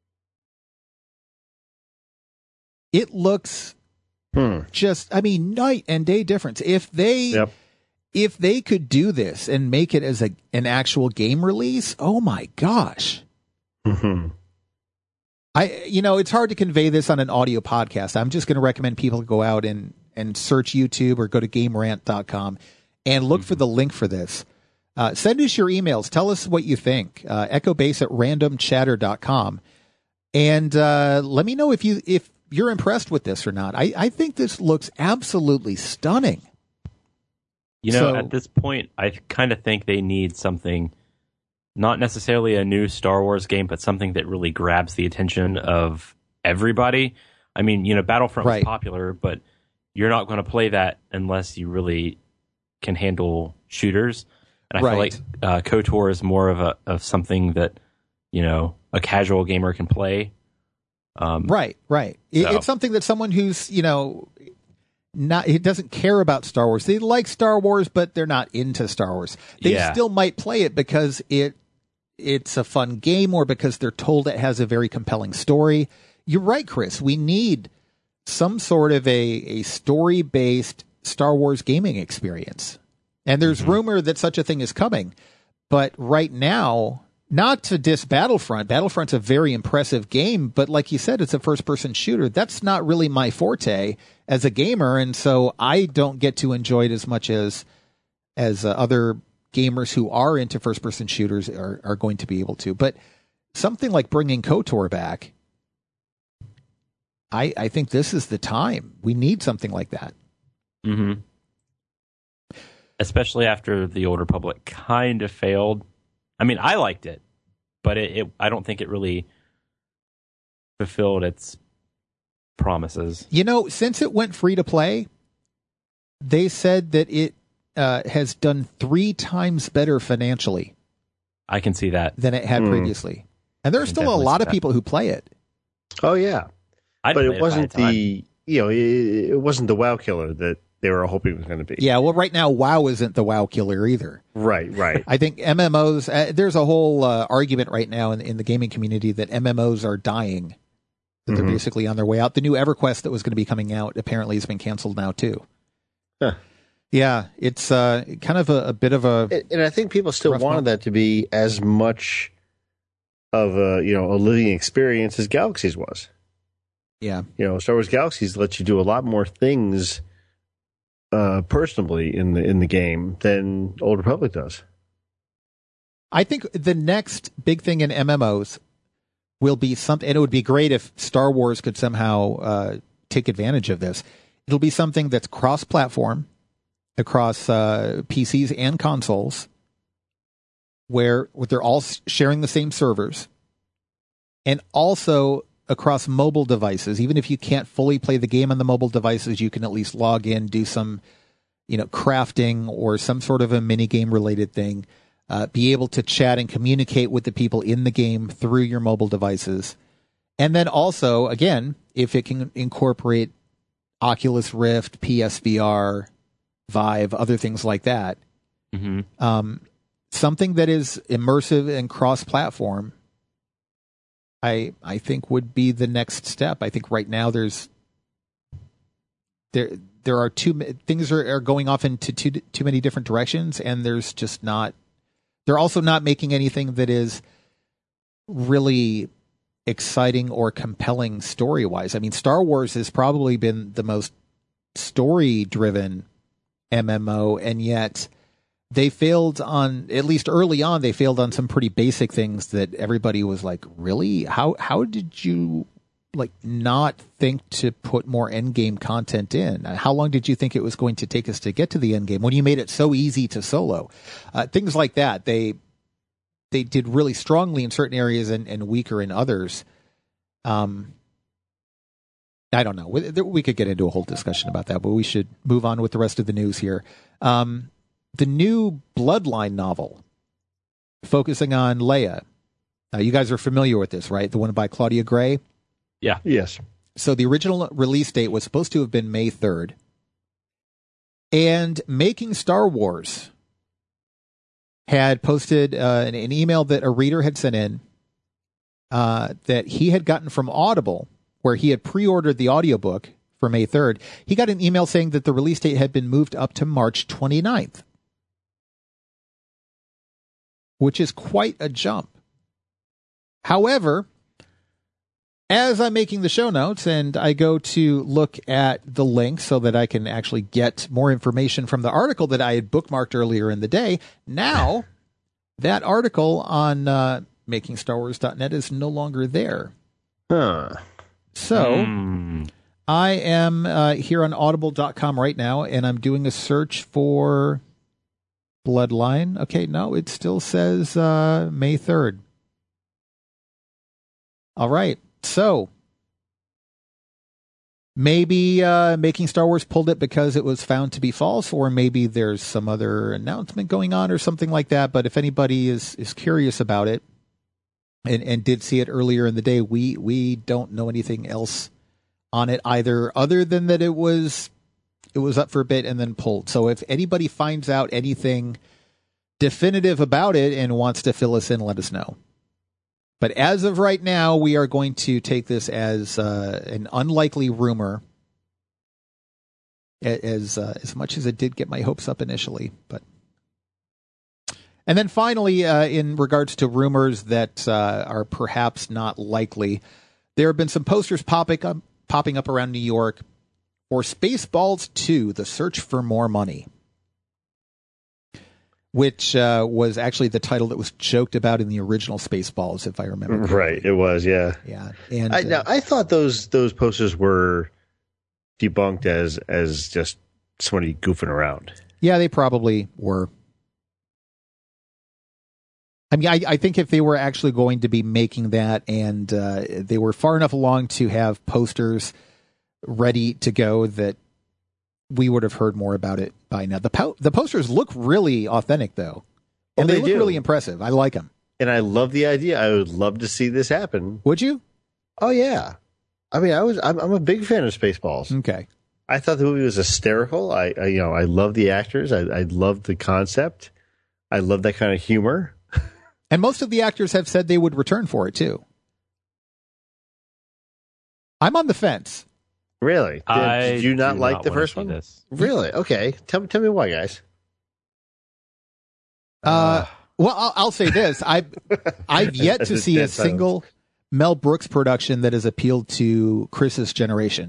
It looks night and day difference. If they could do this and make it as an actual game release, oh my gosh. Mm-hmm. It's hard to convey this on an audio podcast. I'm just going to recommend people go out and search YouTube or go to GameRant.com and look for the link for this. Send us your emails. Tell us what you think. EchoBase@randomchatter.com. And let me know if you're impressed with this or not. I think this looks absolutely stunning. At this point, I kind of think they need something, not necessarily a new Star Wars game, but something that really grabs the attention of everybody. I mean, Battlefront was popular, but you're not going to play that unless you really can handle shooters. And I feel like KOTOR is more of something that, a casual gamer can play. Right. It's something that someone who's, it doesn't care about Star Wars. They like Star Wars, but they're not into Star Wars. They still might play it because it's a fun game or because they're told it has a very compelling story. You're right, Chris. We need some sort of a story-based Star Wars gaming experience. And there's rumor that such a thing is coming. But right now, not to diss Battlefront. Battlefront's a very impressive game, but like you said, it's a first-person shooter. That's not really my forte as a gamer, and so I don't get to enjoy it as much as other gamers who are into first-person shooters are going to be able to. But something like bringing KOTOR back, I think this is the time. We need something like that. Mm-hmm. Especially after the Old Republic kind of failed. I mean, I liked it, but I don't think it really fulfilled its promises. Since it went free to play, they said that it has done 3 times better financially. I can see that. Than it had previously. And there are still a lot of people who play it. Oh, yeah. But it wasn't it wasn't the WoW killer that they were hoping it was going to be. Yeah, well, right now, WoW isn't the WoW killer either. Right. I think MMOs, there's a whole argument right now in the gaming community that MMOs are dying. That they're basically on their way out. The new EverQuest that was going to be coming out apparently has been canceled now, too. Huh. Yeah, it's kind of a bit of a... And I think people still wanted that to be as much of a living experience as Galaxies was. Yeah. Star Wars Galaxies lets you do a lot more things personally in the game than Old Republic does. I think the next big thing in MMOs will be something, and it would be great if Star Wars could somehow take advantage of this. It'll be something that's cross-platform across PCs and consoles, where they're all sharing the same servers, and also across mobile devices. Even if you can't fully play the game on the mobile devices, you can at least log in, do some, crafting or some sort of a mini game related thing. Be able to chat and communicate with the people in the game through your mobile devices. And then also, again, if it can incorporate Oculus Rift, PSVR, Vive, other things like that, something that is immersive and cross-platform, I think would be the next step. I think right now there are things are going off into too many different directions, and there's just not. They're also not making anything that is really exciting or compelling story-wise. I mean, Star Wars has probably been the most story-driven MMO, and yet they failed on, at least early on, they failed on some pretty basic things that everybody was like, really? How did you not think to put more endgame content in? How long did you think it was going to take us to get to the endgame when you made it so easy to solo? Things like that. They did really strongly in certain areas and weaker in others. I don't know. We could get into a whole discussion about that, but we should move on with the rest of the news here. The new Bloodline novel, focusing on Leia. You guys are familiar with this, right? The one by Claudia Gray? Yeah. Yes. So the original release date was supposed to have been May 3rd. And Making Star Wars had posted an email that a reader had sent in that he had gotten from Audible, where he had pre-ordered the audiobook for May 3rd. He got an email saying that the release date had been moved up to March 29th, which is quite a jump. However, as I'm making the show notes and I go to look at the link so that I can actually get more information from the article that I had bookmarked earlier in the day, now that article on makingstarwars.net is no longer there. So I am here on audible.com right now, and I'm doing a search for Bloodline. Okay, no, it still says May 3rd. All right. So maybe Making Star Wars pulled it because it was found to be false, or maybe there's some other announcement going on or something like that. But if anybody is curious about it and did see it earlier in the day, we don't know anything else on it either, other than that it was up for a bit and then pulled. So if anybody finds out anything definitive about it and wants to fill us in, let us know. But as of right now, we are going to take this as an unlikely rumor, as much as it did get my hopes up initially. And then finally, in regards to rumors that are perhaps not likely, there have been some posters popping up around New York for Spaceballs 2: The Search for More Money, which was actually the title that was joked about in the original Spaceballs, if I remember correctly. Right, it was, yeah. Yeah. And I thought those posters were debunked as just somebody goofing around. Yeah, they probably were. I mean, I think if they were actually going to be making that and they were far enough along to have posters ready to go, that we would have heard more about it by now. The posters look really authentic, though. And they look really impressive. I like them. And I love the idea. I would love to see this happen. Would you? Oh, yeah. I mean, I'm a big fan of Spaceballs. Okay. I thought the movie was hysterical. I love the actors. I love the concept. I love that kind of humor. And most of the actors have said they would return for it, too. I'm on the fence. Really? Did you not like the first one? Really? Okay. Tell me why, guys. Well, I'll say this. I've yet to see a single Mel Brooks production that has appealed to Chris's generation.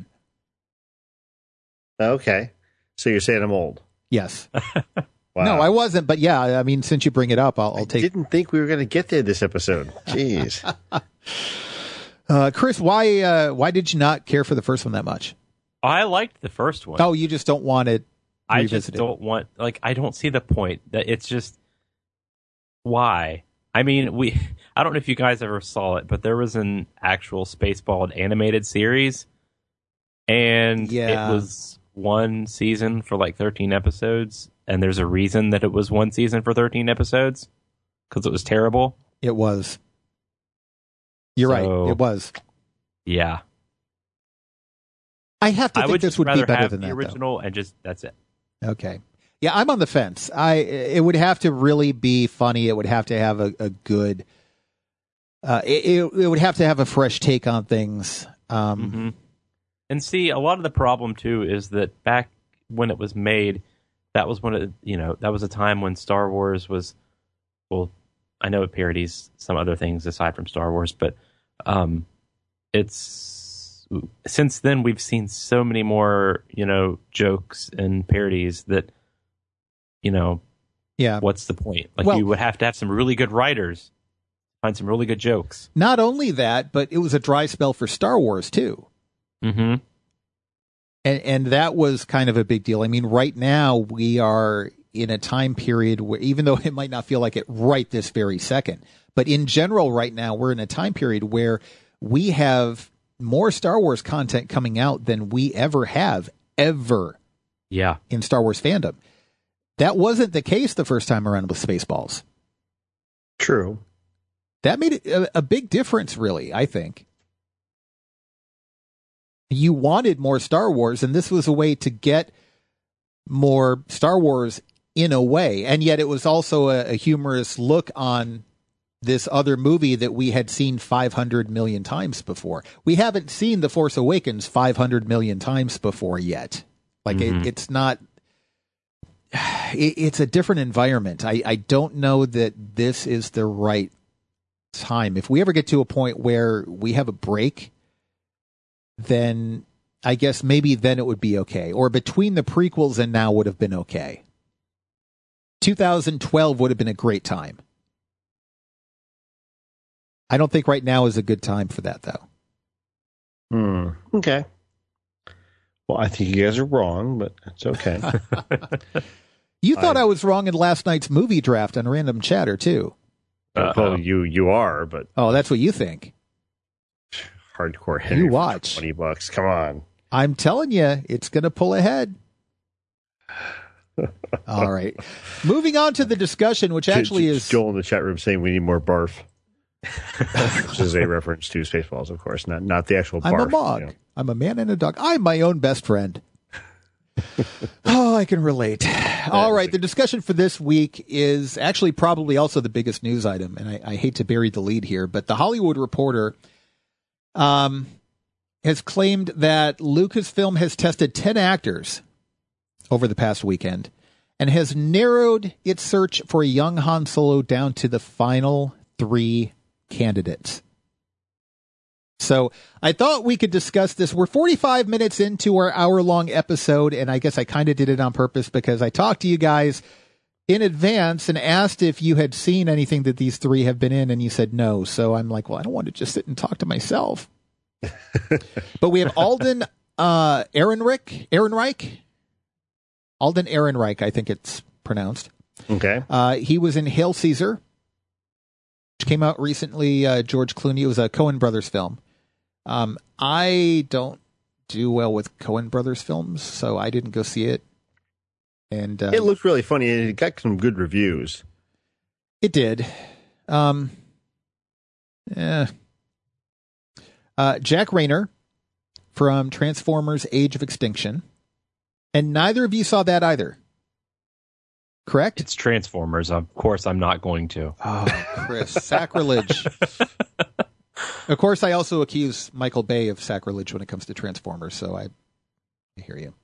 Okay. So you're saying I'm old? Yes. Wow. No, I wasn't. But yeah, I mean, since you bring it up, I'll take. I didn't think we were going to get there this episode. Jeez. Chris, why did you not care for the first one that much? I liked the first one. Oh, you just don't want it revisited. I just don't want, I don't see the point. That it's just, why? I mean, I don't know if you guys ever saw it, but there was an actual Spaceball animated series, and it was one season for 13 episodes, and there's a reason that it was one season for 13 episodes, because it was terrible. It was. You're right. It was. Yeah. I have to think this would be better than that, the original, though. And just that's it. Okay. Yeah, I'm on the fence. It would have to really be funny. It would have to have a good. It would have to have a fresh take on things. And see, a lot of the problem too is that back when it was made, that was that was a time when Star Wars was, well, I know it parodies some other things aside from Star Wars, but it's since then we've seen so many more, jokes and parodies that, what's the point? You would have to have some really good writers, find some really good jokes. Not only that, but it was a dry spell for Star Wars too. Mm-hmm. And that was kind of a big deal. I mean, right now we are in a time period where, even though it might not feel like it right this very second, but in general right now we're in a time period where we have more Star Wars content coming out than we ever have, ever. Yeah. In Star Wars fandom. That wasn't the case the first time around with Spaceballs. True. That made it a big difference, really, I think. You wanted more Star Wars, and this was a way to get more Star Wars in a way. And yet it was also a humorous look on this other movie that we had seen 500 million times before. We haven't seen The Force Awakens 500 million times before yet. It's not... It's a different environment. I don't know that this is the right time. If we ever get to a point where we have a break, then I guess maybe then it would be okay. Or between the prequels and now would have been okay. 2012 would have been a great time. I don't think right now is a good time for that, though. Okay. Well, I think you guys are wrong, but it's okay. You thought I was wrong in last night's movie draft on Random Chatter, too. Well, you are, but... Oh, that's what you think. Hardcore Henry. You watch. $20. Come on. I'm telling you, it's going to pull ahead. All right. Moving on to the discussion, which actually is... Joel in the chat room saying we need more barf. Which is a reference to Spaceballs, of course, not the actual barf. I'm a mog. I'm a man and a dog. I'm my own best friend. Oh, I can relate. All right. The discussion for this week is actually probably also the biggest news item. And I hate to bury the lead here, but The Hollywood Reporter has claimed that Lucasfilm has tested 10 actors over the past weekend and has narrowed its search for a young Han Solo down to the final 3 candidates. So I thought we could discuss this. We're 45 minutes into our hour-long episode, and I guess I kind of did it on purpose because I talked to you guys in advance and asked if you had seen anything that these 3 have been in, and you said no. So I'm like, well, I don't want to just sit and talk to myself. But we have Alden Ehrenreich. Alden Ehrenreich, I think it's pronounced. Okay. He was in Hail Caesar, which came out recently. George Clooney. It was a Coen Brothers film. I don't do well with Coen Brothers films, so I didn't go see it. And it looked really funny, and it got some good reviews. It did. Jack Rayner from Transformers: Age of Extinction, and neither of you saw that either. Correct? It's Transformers. Of course, I'm not going to. Oh, Chris, sacrilege. Of course, I also accuse Michael Bay of sacrilege when it comes to Transformers, so I hear you.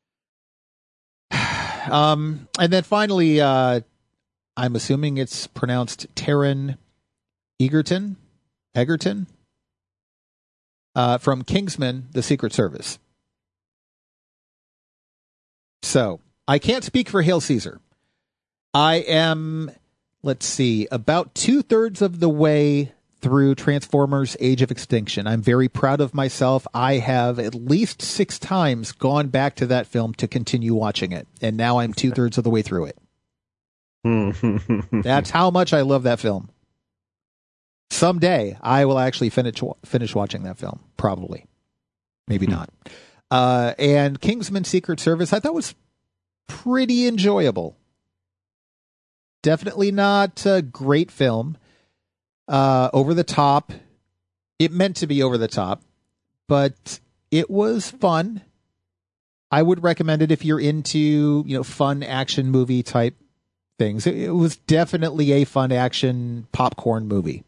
And then finally, I'm assuming it's pronounced Taron Egerton from Kingsman: The Secret Service. So, I can't speak for Hail Caesar. I am, about 2/3 of the way through Transformers: Age of Extinction. I'm very proud of myself. I have at least 6 times gone back to that film to continue watching it, and now I'm 2/3 of the way through it. That's how much I love that film. Someday, I will actually finish watching that film. Probably. Maybe not. And Kingsman: Secret Service, I thought was pretty enjoyable. Definitely not a great film. Over the top. It meant to be over the top, but it was fun. I would recommend it if you're into, fun action movie type things. It was definitely a fun action popcorn movie.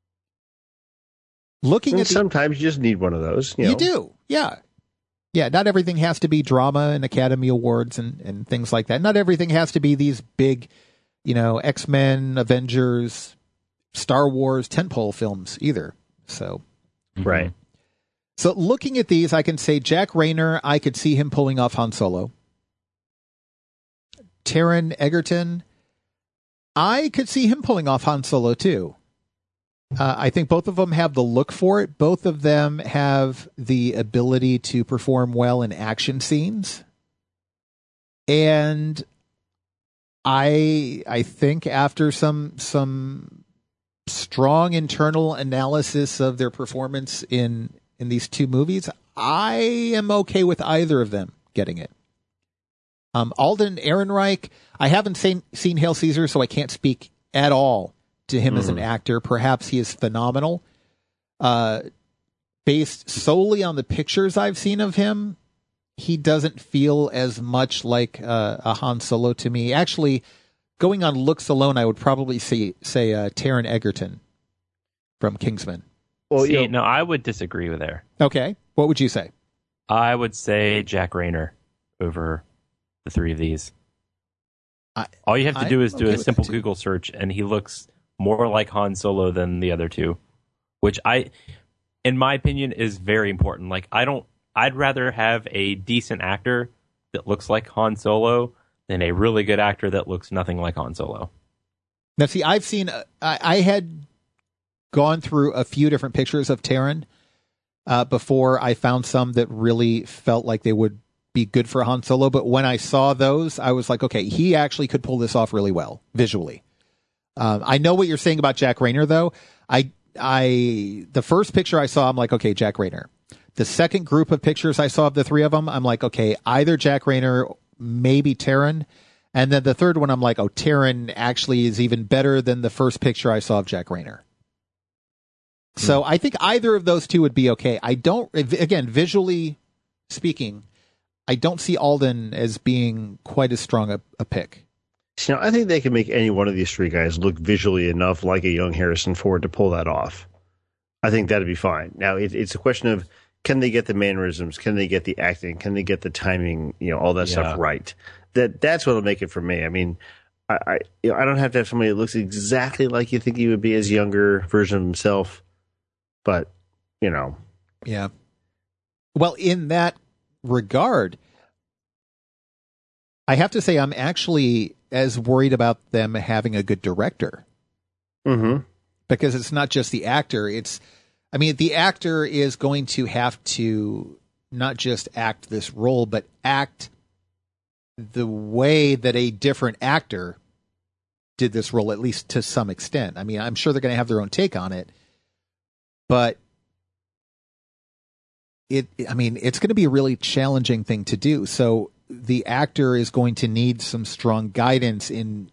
Sometimes you just need one of those. You do. Yeah. Yeah. Not everything has to be drama and Academy Awards and things like that. Not everything has to be these big, X-Men, Avengers, Star Wars tentpole films either. So, right. So looking at these, I can say Jack Reynor, I could see him pulling off Han Solo. Taron Egerton, I could see him pulling off Han Solo too. I think both of them have the look for it. Both of them have the ability to perform well in action scenes. And I think after some strong internal analysis of their performance in these two movies, I am okay with either of them getting it. Alden Ehrenreich, I haven't seen Hail Caesar, so I can't speak at all to him as an actor. Perhaps he is phenomenal. Based solely on the pictures I've seen of him, he doesn't feel as much like a Han Solo to me. Actually, going on looks alone, I would probably say Taron Egerton from Kingsman. Well, no, I would disagree with there. Okay. What would you say? I would say Jack Reynor over the three of these. All you have to do is do a simple Google search, and he looks more like Han Solo than the other two, which in my opinion, is very important. Like, I'd rather have a decent actor that looks like Han Solo than a really good actor that looks nothing like Han Solo. Now, see, I've seen, I had gone through a few different pictures of Taron before I found some that really felt like they would be good for Han Solo. But when I saw those, I was like, okay, he actually could pull this off really well visually. I know what you're saying about Jack Reynor, though. The first picture I saw, I'm like, okay, Jack Reynor. The second group of pictures I saw of the three of them, I'm like, okay, either Jack Reynor, maybe Taron. And then the third one, I'm like, oh, Taron actually is even better than the first picture I saw of Jack Reynor. So I think either of those two would be okay. I don't, again, visually speaking, I don't see Alden as being quite as strong a pick. You know, I think they can make any one of these three guys look visually enough like a young Harrison Ford to pull that off. I think that'd be fine. Now, it's a question of, can they get the mannerisms? Can they get the acting? Can they get the timing? All that stuff right. That's what'll make it for me. I mean, I don't have to have somebody that looks exactly like you think he would be as a younger version of himself, but yeah. Well, in that regard, I have to say I'm actually as worried about them having a good director. Mm-hmm. Because it's not just the actor. The actor is going to have to not just act this role, but act the way that a different actor did this role, at least to some extent. I mean, I'm sure they're going to have their own take on it, but it's going to be a really challenging thing to do. So the actor is going to need some strong guidance in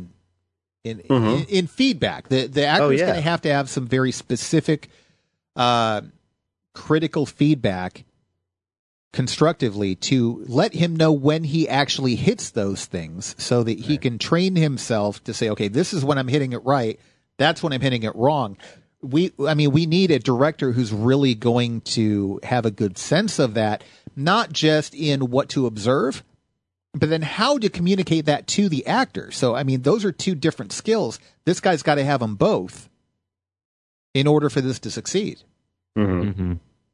feedback. The actor is going to have some very specific critical feedback constructively to let him know when he actually hits those things so that he can train himself to say, okay, this is when I'm hitting it right. That's when I'm hitting it wrong. We need a director who's really going to have a good sense of that, not just in what to observe, but then how to communicate that to the actor. So, those are two different skills. This guy's got to have them both in order for this to succeed. Mm-hmm. Mm-hmm.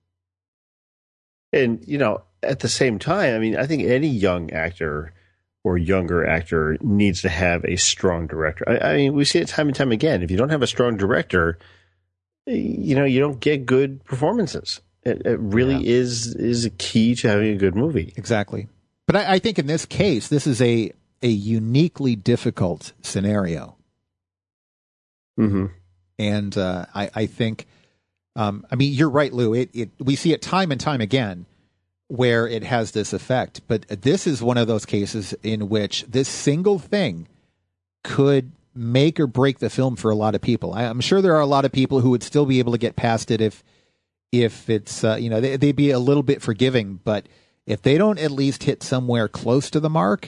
And, at the same time, I think any young actor or younger actor needs to have a strong director. We see it time and time again. If you don't have a strong director, you don't get good performances. It really is a key to having a good movie. Exactly. But I think in this case, this is a uniquely difficult scenario. Mm-hmm. And I think, you're right, Lou. We see it time and time again where it has this effect. But this is one of those cases in which this single thing could make or break the film for a lot of people. I'm sure there are a lot of people who would still be able to get past it if it's, they'd be a little bit forgiving. But if they don't at least hit somewhere close to the mark,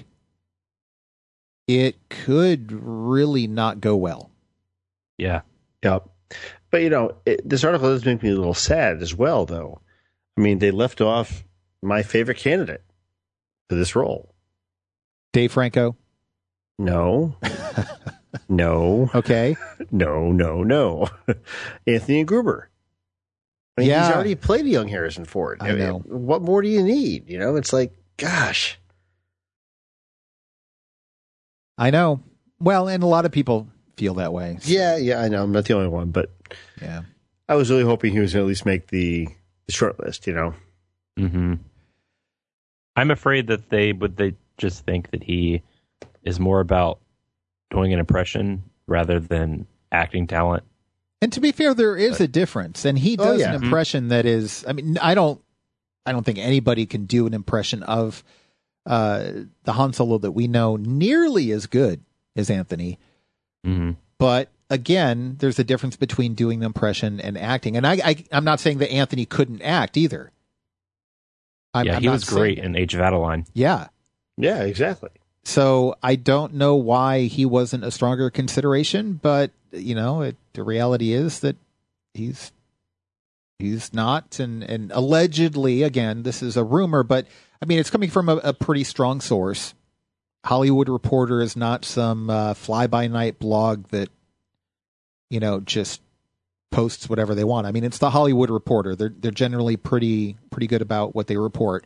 it could really not go well. Yeah. Yep. But, this article does make me a little sad as well, though. They left off my favorite candidate for this role. Dave Franco? No. No. Okay. No. Anthony Gruber. I mean, he's already played a young Harrison Ford. I know. What more do you need? You know, it's like, gosh. I know. Well, and a lot of people feel that way. So. Yeah, I know. I'm not the only one, but yeah, I was really hoping he was going to at least make the short list, you know? Mm-hmm. I'm afraid that they just think that he is more about doing an impression rather than acting talent. And to be fair, there is a difference, and he does an impression that is. I mean, I don't think anybody can do an impression of the Han Solo that we know nearly as good as Anthony. Mm-hmm. But again, there's a difference between doing the impression and acting. And I'm not saying that Anthony couldn't act either. He was great in Age of Adeline. Yeah, exactly. So I don't know why he wasn't a stronger consideration, but you know, the reality is that he's not, and allegedly, again, this is a rumor, but I mean, it's coming from a pretty strong source. Hollywood Reporter is not some fly-by-night blog that, you know, just posts whatever they want. I mean, it's the Hollywood Reporter. They're generally pretty good about what they report.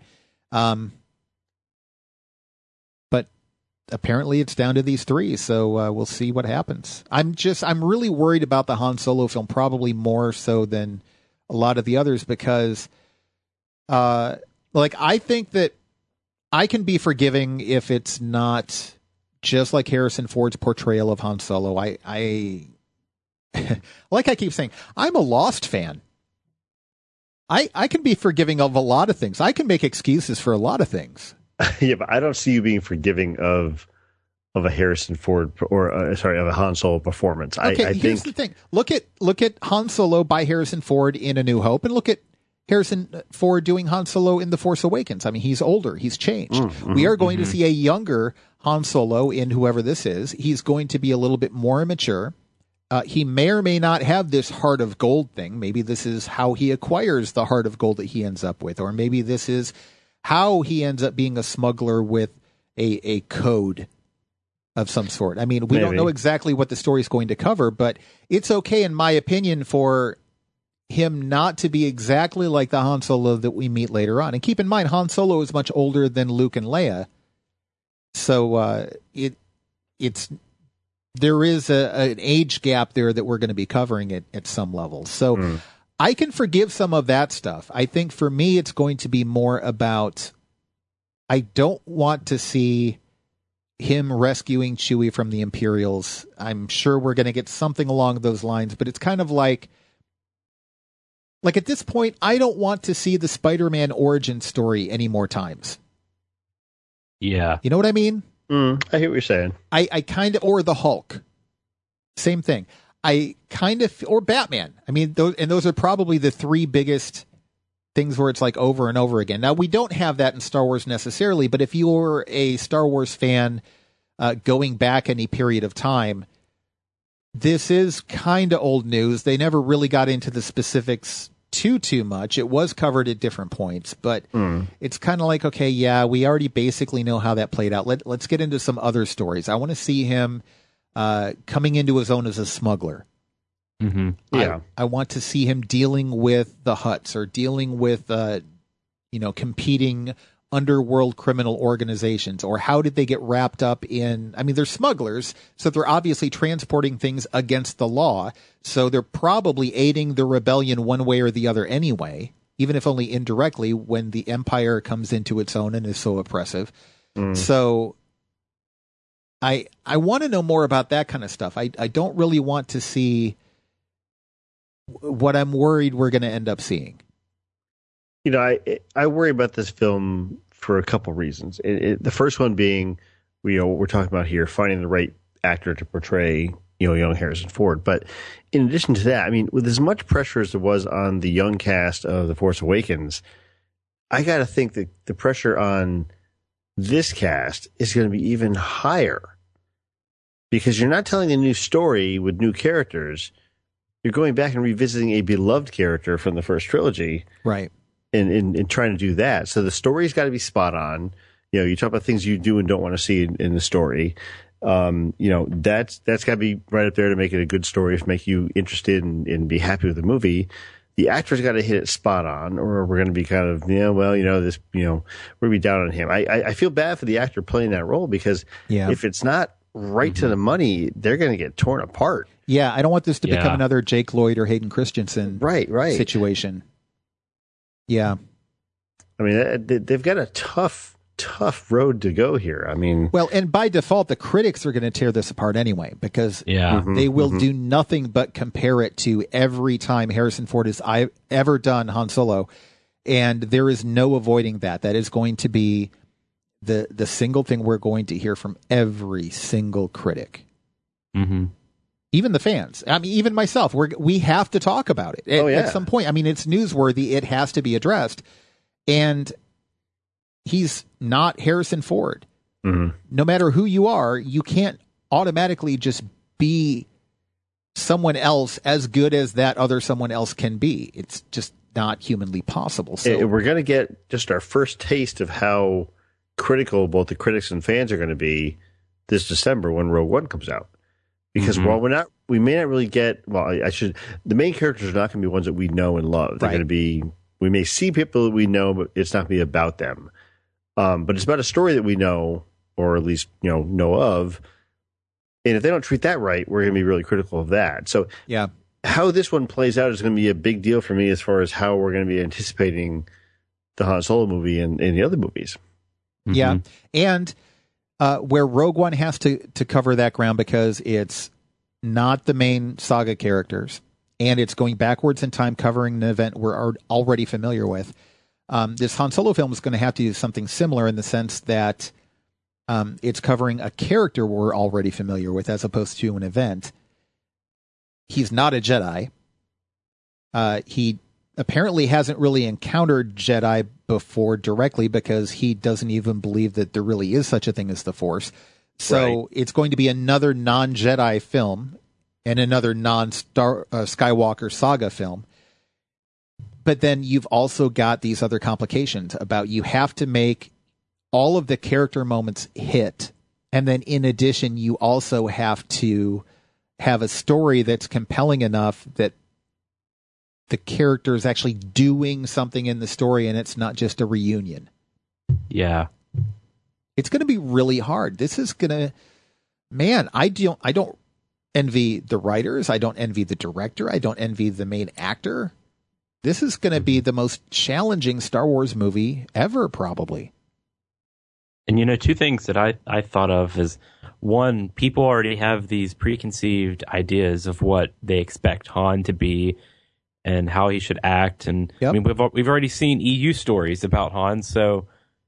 But apparently it's down to these three, so we'll see what happens. I'm really worried about the Han Solo film, probably more so than a lot of the others, because I think that I can be forgiving if it's not just like Harrison Ford's portrayal of Han Solo. I like I keep saying, I'm a Lost fan. I can be forgiving of a lot of things. I can make excuses for a lot of things. Yeah, but I don't see you being forgiving of a Harrison Ford of a Han Solo performance. Okay, here's the thing. Look at Han Solo by Harrison Ford in A New Hope, and look at Harrison Ford doing Han Solo in The Force Awakens. I mean, he's older. He's changed. Mm-hmm, we are going to see a younger Han Solo in whoever this is. He's going to be a little bit more immature. He may or may not have this heart of gold thing. Maybe this is how he acquires the heart of gold that he ends up with. Or maybe this is how he ends up being a smuggler with a code of some sort. I mean, we don't know exactly what the story is going to cover, but it's okay, in my opinion, for him not to be exactly like the Han Solo that we meet later on. And keep in mind, Han Solo is much older than Luke and Leia. So there is an age gap there that we're going to be covering at some level. So I can forgive some of that stuff. I think for me, it's going to be more about, I don't want to see him rescuing Chewie from the Imperials. I'm sure we're going to get something along those lines, but it's kind of like at this point, I don't want to see the Spider-Man origin story any more times. Yeah. You know what I mean? I hear what you're saying. I kind of, or the Hulk. Same thing. I kind of, or Batman. I mean, those are probably the three biggest things where it's like over and over again. Now, we don't have that in Star Wars necessarily, but if you're a Star Wars fan going back any period of time, this is kind of old news. They never really got into the specifics too much. It was covered at different points, but it's kind of like, okay, yeah, we already basically know how that played out. Let's get into some other stories. I want to see him coming into his own as a smuggler. Mm-hmm. Yeah, I want to see him dealing with the Hutts or dealing with competing underworld criminal organizations, or how did they get wrapped up in, I mean, they're smugglers, so they're obviously transporting things against the law, so they're probably aiding the rebellion one way or the other anyway, even if only indirectly, when the Empire comes into its own and is so oppressive. So I want to know more about that kind of stuff. I don't really want to see what I'm worried we're going to end up seeing. You know, I worry about this film for a couple reasons. The first one being, we're talking about here, finding the right actor to portray, young Harrison Ford. But in addition to that, I mean, with as much pressure as there was on the young cast of The Force Awakens, I got to think that the pressure on this cast is going to be even higher, because you're not telling a new story with new characters. You're going back and revisiting a beloved character from the first trilogy. Right. And trying to do that. So the story's got to be spot on. You talk about things you do and don't want to see in the story. That's got to be right up there to make it a good story, to make you interested and be happy with the movie. The actor's got to hit it spot on, or we're going to be kind of, we're going to be down on him. I feel bad for the actor playing that role, because if it's not right to the money, they're going to get torn apart. Yeah, I don't want this to become another Jake Lloyd or Hayden Christensen situation. Yeah. I mean, they've got a tough road to go here. I mean, well, and by default, the critics are going to tear this apart anyway, because they will do nothing but compare it to every time Harrison Ford has ever done Han Solo, and there is no avoiding that. That is going to be the single thing we're going to hear from every single critic. Mm-hmm. Even the fans. I mean, even myself. We have to talk about it at some point. I mean, it's newsworthy. It has to be addressed, and he's not Harrison Ford. Mm-hmm. No matter who you are, you can't automatically just be someone else as good as that other someone else can be. It's just not humanly possible. So we're going to get just our first taste of how critical both the critics and fans are going to be this December when Rogue One comes out. Because while we may not really get, the main characters are not going to be ones that we know and love. They're going to be, we may see people that we know, but it's not going to be about them. But it's about a story that we know, or at least, know of. And if they don't treat that right, we're going to be really critical of that. So how this one plays out is going to be a big deal for me as far as how we're going to be anticipating the Han Solo movie and the other movies. Mm-hmm. Yeah. And where Rogue One has to cover that ground, because it's not the main saga characters, and it's going backwards in time, covering an event we're already familiar with. This Han Solo film is going to have to do something similar, in the sense that it's covering a character we're already familiar with, as opposed to an event. He's not a Jedi. He apparently hasn't really encountered Jedi before directly, because he doesn't even believe that there really is such a thing as the Force. So it's going to be another non-Jedi film and another non-Skywalker saga film. But then you've also got these other complications about, you have to make all of the character moments hit. And then in addition, you also have to have a story that's compelling enough that the character is actually doing something in the story, and it's not just a reunion. Yeah. It's going to be really hard. This is going to, I don't envy the writers. I don't envy the director. I don't envy the main actor. This is going to be the most challenging Star Wars movie ever, probably. And, two things that I thought of is, one, people already have these preconceived ideas of what they expect Han to be and how he should act. And I mean, we've already seen EU stories about Han. So,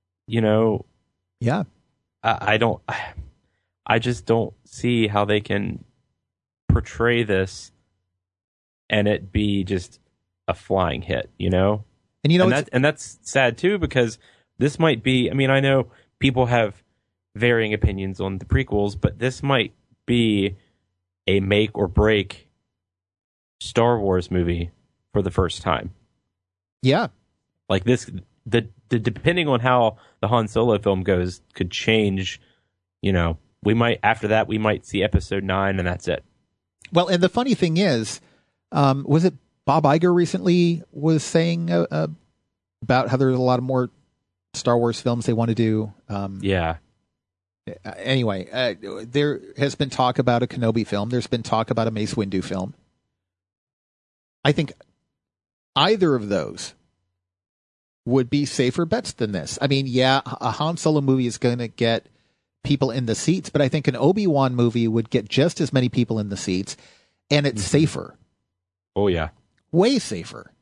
I just don't see how they can portray this and it be just a flying hit, And that's sad too, because this might be, I know people have varying opinions on the prequels, but this might be a make or break Star Wars movie for the first time. Yeah. Like this, the depending on how the Han Solo film goes could change, we might see episode 9 and that's it. Well, and the funny thing is, was it Bob Iger recently was saying about how there's a lot of more Star Wars films they want to do? Anyway, there has been talk about a Kenobi film. There's been talk about a Mace Windu film. I think either of those would be safer bets than this. I mean, a Han Solo movie is going to get people in the seats, but I think an Obi-Wan movie would get just as many people in the seats, and it's safer. Oh, yeah. Way safer.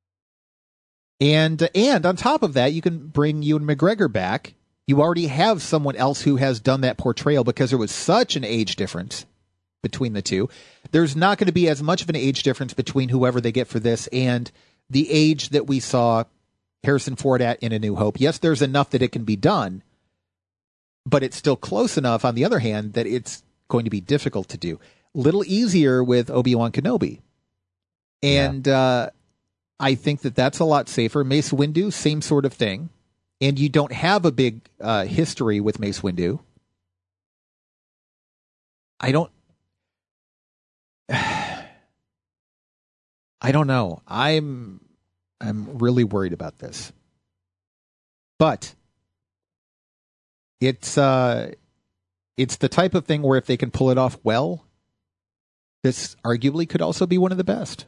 And on top of that, you can bring Ewan McGregor back. You already have someone else who has done that portrayal, because there was such an age difference between the two. There's not going to be as much of an age difference between whoever they get for this and the age that we saw Harrison Ford at in A New Hope. Yes, there's enough that it can be done, but it's still close enough, on the other hand, that it's going to be difficult to do. Little easier with Obi-Wan Kenobi. And I think that's a lot safer. Mace Windu, same sort of thing. And you don't have a big history with Mace Windu. don't know. I'm really worried about this. But it's the type of thing where if they can pull it off well, this arguably could also be one of the best.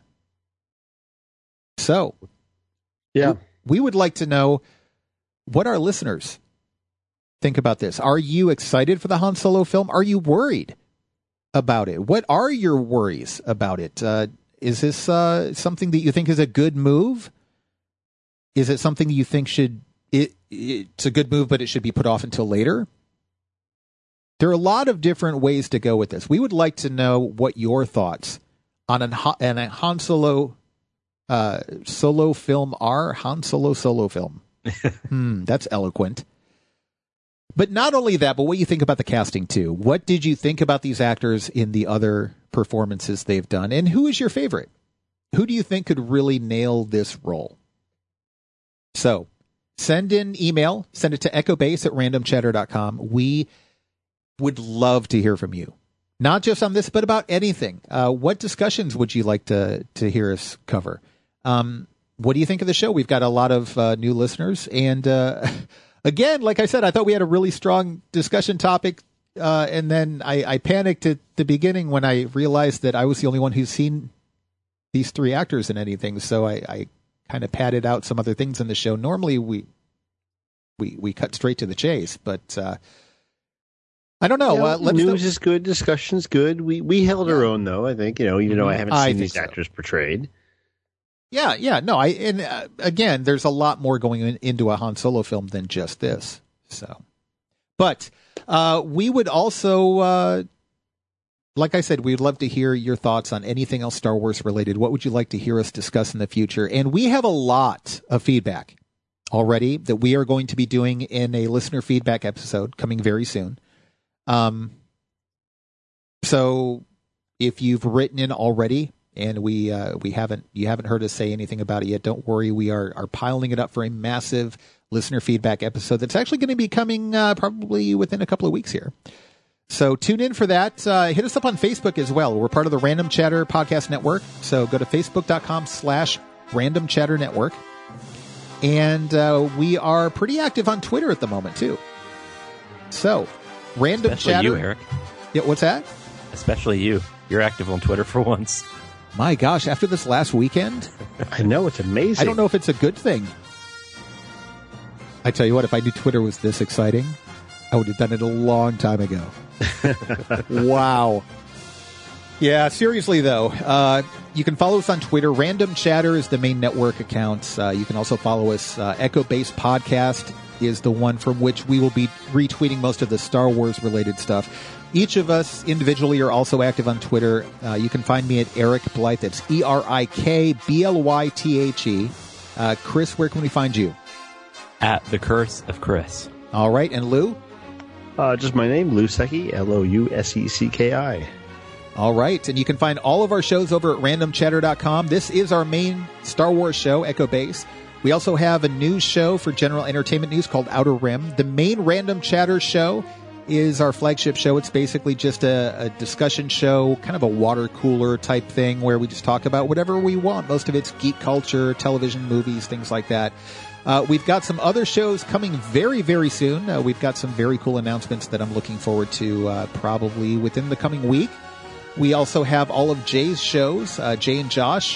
So, yeah, we would like to know what our listeners think about this. Are you excited for the Han Solo film? Are you worried about it? What are your worries about it? Is this something that you think is a good move? Is it something you think it's a good move, but it should be put off until later? There are a lot of different ways to go with this. We would like to know what your thoughts on a Han Solo solo film are. Han Solo solo film. That's eloquent. But not only that, but what you think about the casting too. What did you think about these actors in the other performances they've done? And who is your favorite? Who do you think could really nail this role? So send in email. Send it to echobase@randomchatter.com. We would love to hear from you. Not just on this, but about anything. What discussions would you like to hear us cover? What do you think of the show? We've got a lot of new listeners. And again, like I said, I thought we had a really strong discussion topic. And then I panicked at the beginning when I realized that I was the only one who's seen these three actors in anything. So I kind of padded out some other things in the show. Normally we cut straight to the chase, but I don't know. News is good. Discussion's good. We held our own, though, I think, even though I haven't seen these actors portrayed. Yeah. No, again, there's a lot more going into a Han Solo film than just this. So, but we would also, like I said, we'd love to hear your thoughts on anything else Star Wars related. What would you like to hear us discuss in the future? And we have a lot of feedback already that we are going to be doing in a listener feedback episode coming very soon. So if you've written in already and you haven't heard us say anything about it yet, don't worry. We are piling it up for a massive listener feedback episode that's actually going to be coming probably within a couple of weeks here. So tune in for that. Hit us up on Facebook as well. We're part of the Random Chatter Podcast Network. So go to facebook.com/Random Chatter Network. And we are pretty active on Twitter at the moment too. So Random Especially Chatter. You, Eric. Yeah, what's that? Especially you. You're active on Twitter for once. My gosh, after this last weekend? I know, it's amazing. I don't know if it's a good thing. I tell you what, if I knew Twitter was this exciting, I would have done it a long time ago. Wow. Yeah, seriously though, you can follow us on Twitter. Random Chatter is the main network account. You can also follow us. Echo Base Podcast is the one from which we will be retweeting most of the Star Wars related stuff. Each of us individually are also active on Twitter. You can find me at Eric Blythe. That's ErikBlythe. Chris, where can we find you? At The Curse of Chris. All right. And Lou? Just my name, Lou Secchi, Loussecki. All right. And you can find all of our shows over at randomchatter.com. This is our main Star Wars show, Echo Base. We also have a news show for general entertainment news called Outer Rim. The main Random Chatter show is our flagship show. It's basically just a discussion show, kind of a water cooler type thing where we just talk about whatever we want. Most of it's geek culture, television, movies, things like that. We've got some other shows coming very, very soon. We've got some very cool announcements that I'm looking forward to probably within the coming week. We also have all of Jay's shows, Jay and Josh.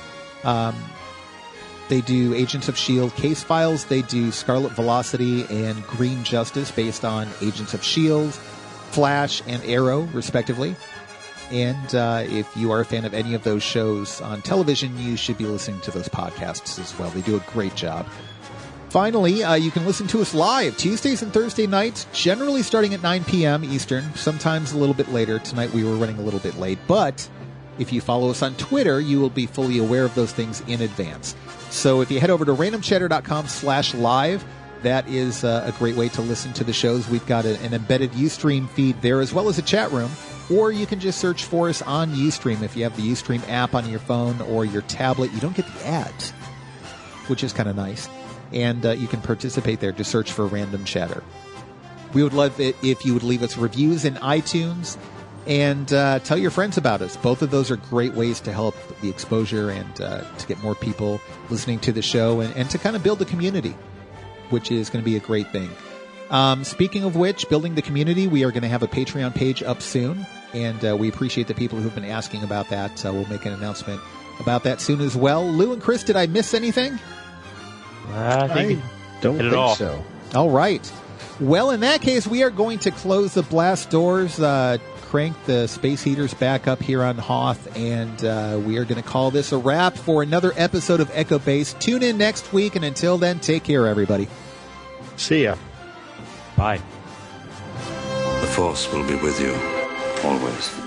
They do Agents of S.H.I.E.L.D. case files. They do Scarlet Velocity and Green Justice based on Agents of S.H.I.E.L.D., Flash, and Arrow, respectively. And if you are a fan of any of those shows on television, you should be listening to those podcasts as well. They do a great job. Finally, you can listen to us live Tuesdays and Thursday nights, generally starting at 9 p.m. Eastern, sometimes a little bit later. Tonight we were running a little bit late, but if you follow us on Twitter, you will be fully aware of those things in advance. So if you head over to randomchatter.com/live, that is a great way to listen to the shows. We've got an embedded Ustream feed there as well as a chat room, or you can just search for us on Ustream. If you have the Ustream app on your phone or your tablet, you don't get the ads, which is kind of nice. And you can participate there. Just search for Random Chatter. We would love it if you would leave us reviews in iTunes And tell your friends about us. Both of those are great ways to help the exposure and to get more people listening to the show and to kind of build a community, which is going to be a great thing. Speaking of which, building the community, we are going to have a Patreon page up soon, and we appreciate the people who've been asking about that. We'll make an announcement about that soon as well. Lou and Chris, did I miss anything? I don't think so. All right. Well, in that case, we are going to close the blast doors, crank the space heaters back up here on Hoth, and we are going to call this a wrap for another episode of Echo Base. Tune in next week, and until then, take care, everybody. See ya. Bye. The Force will be with you, always.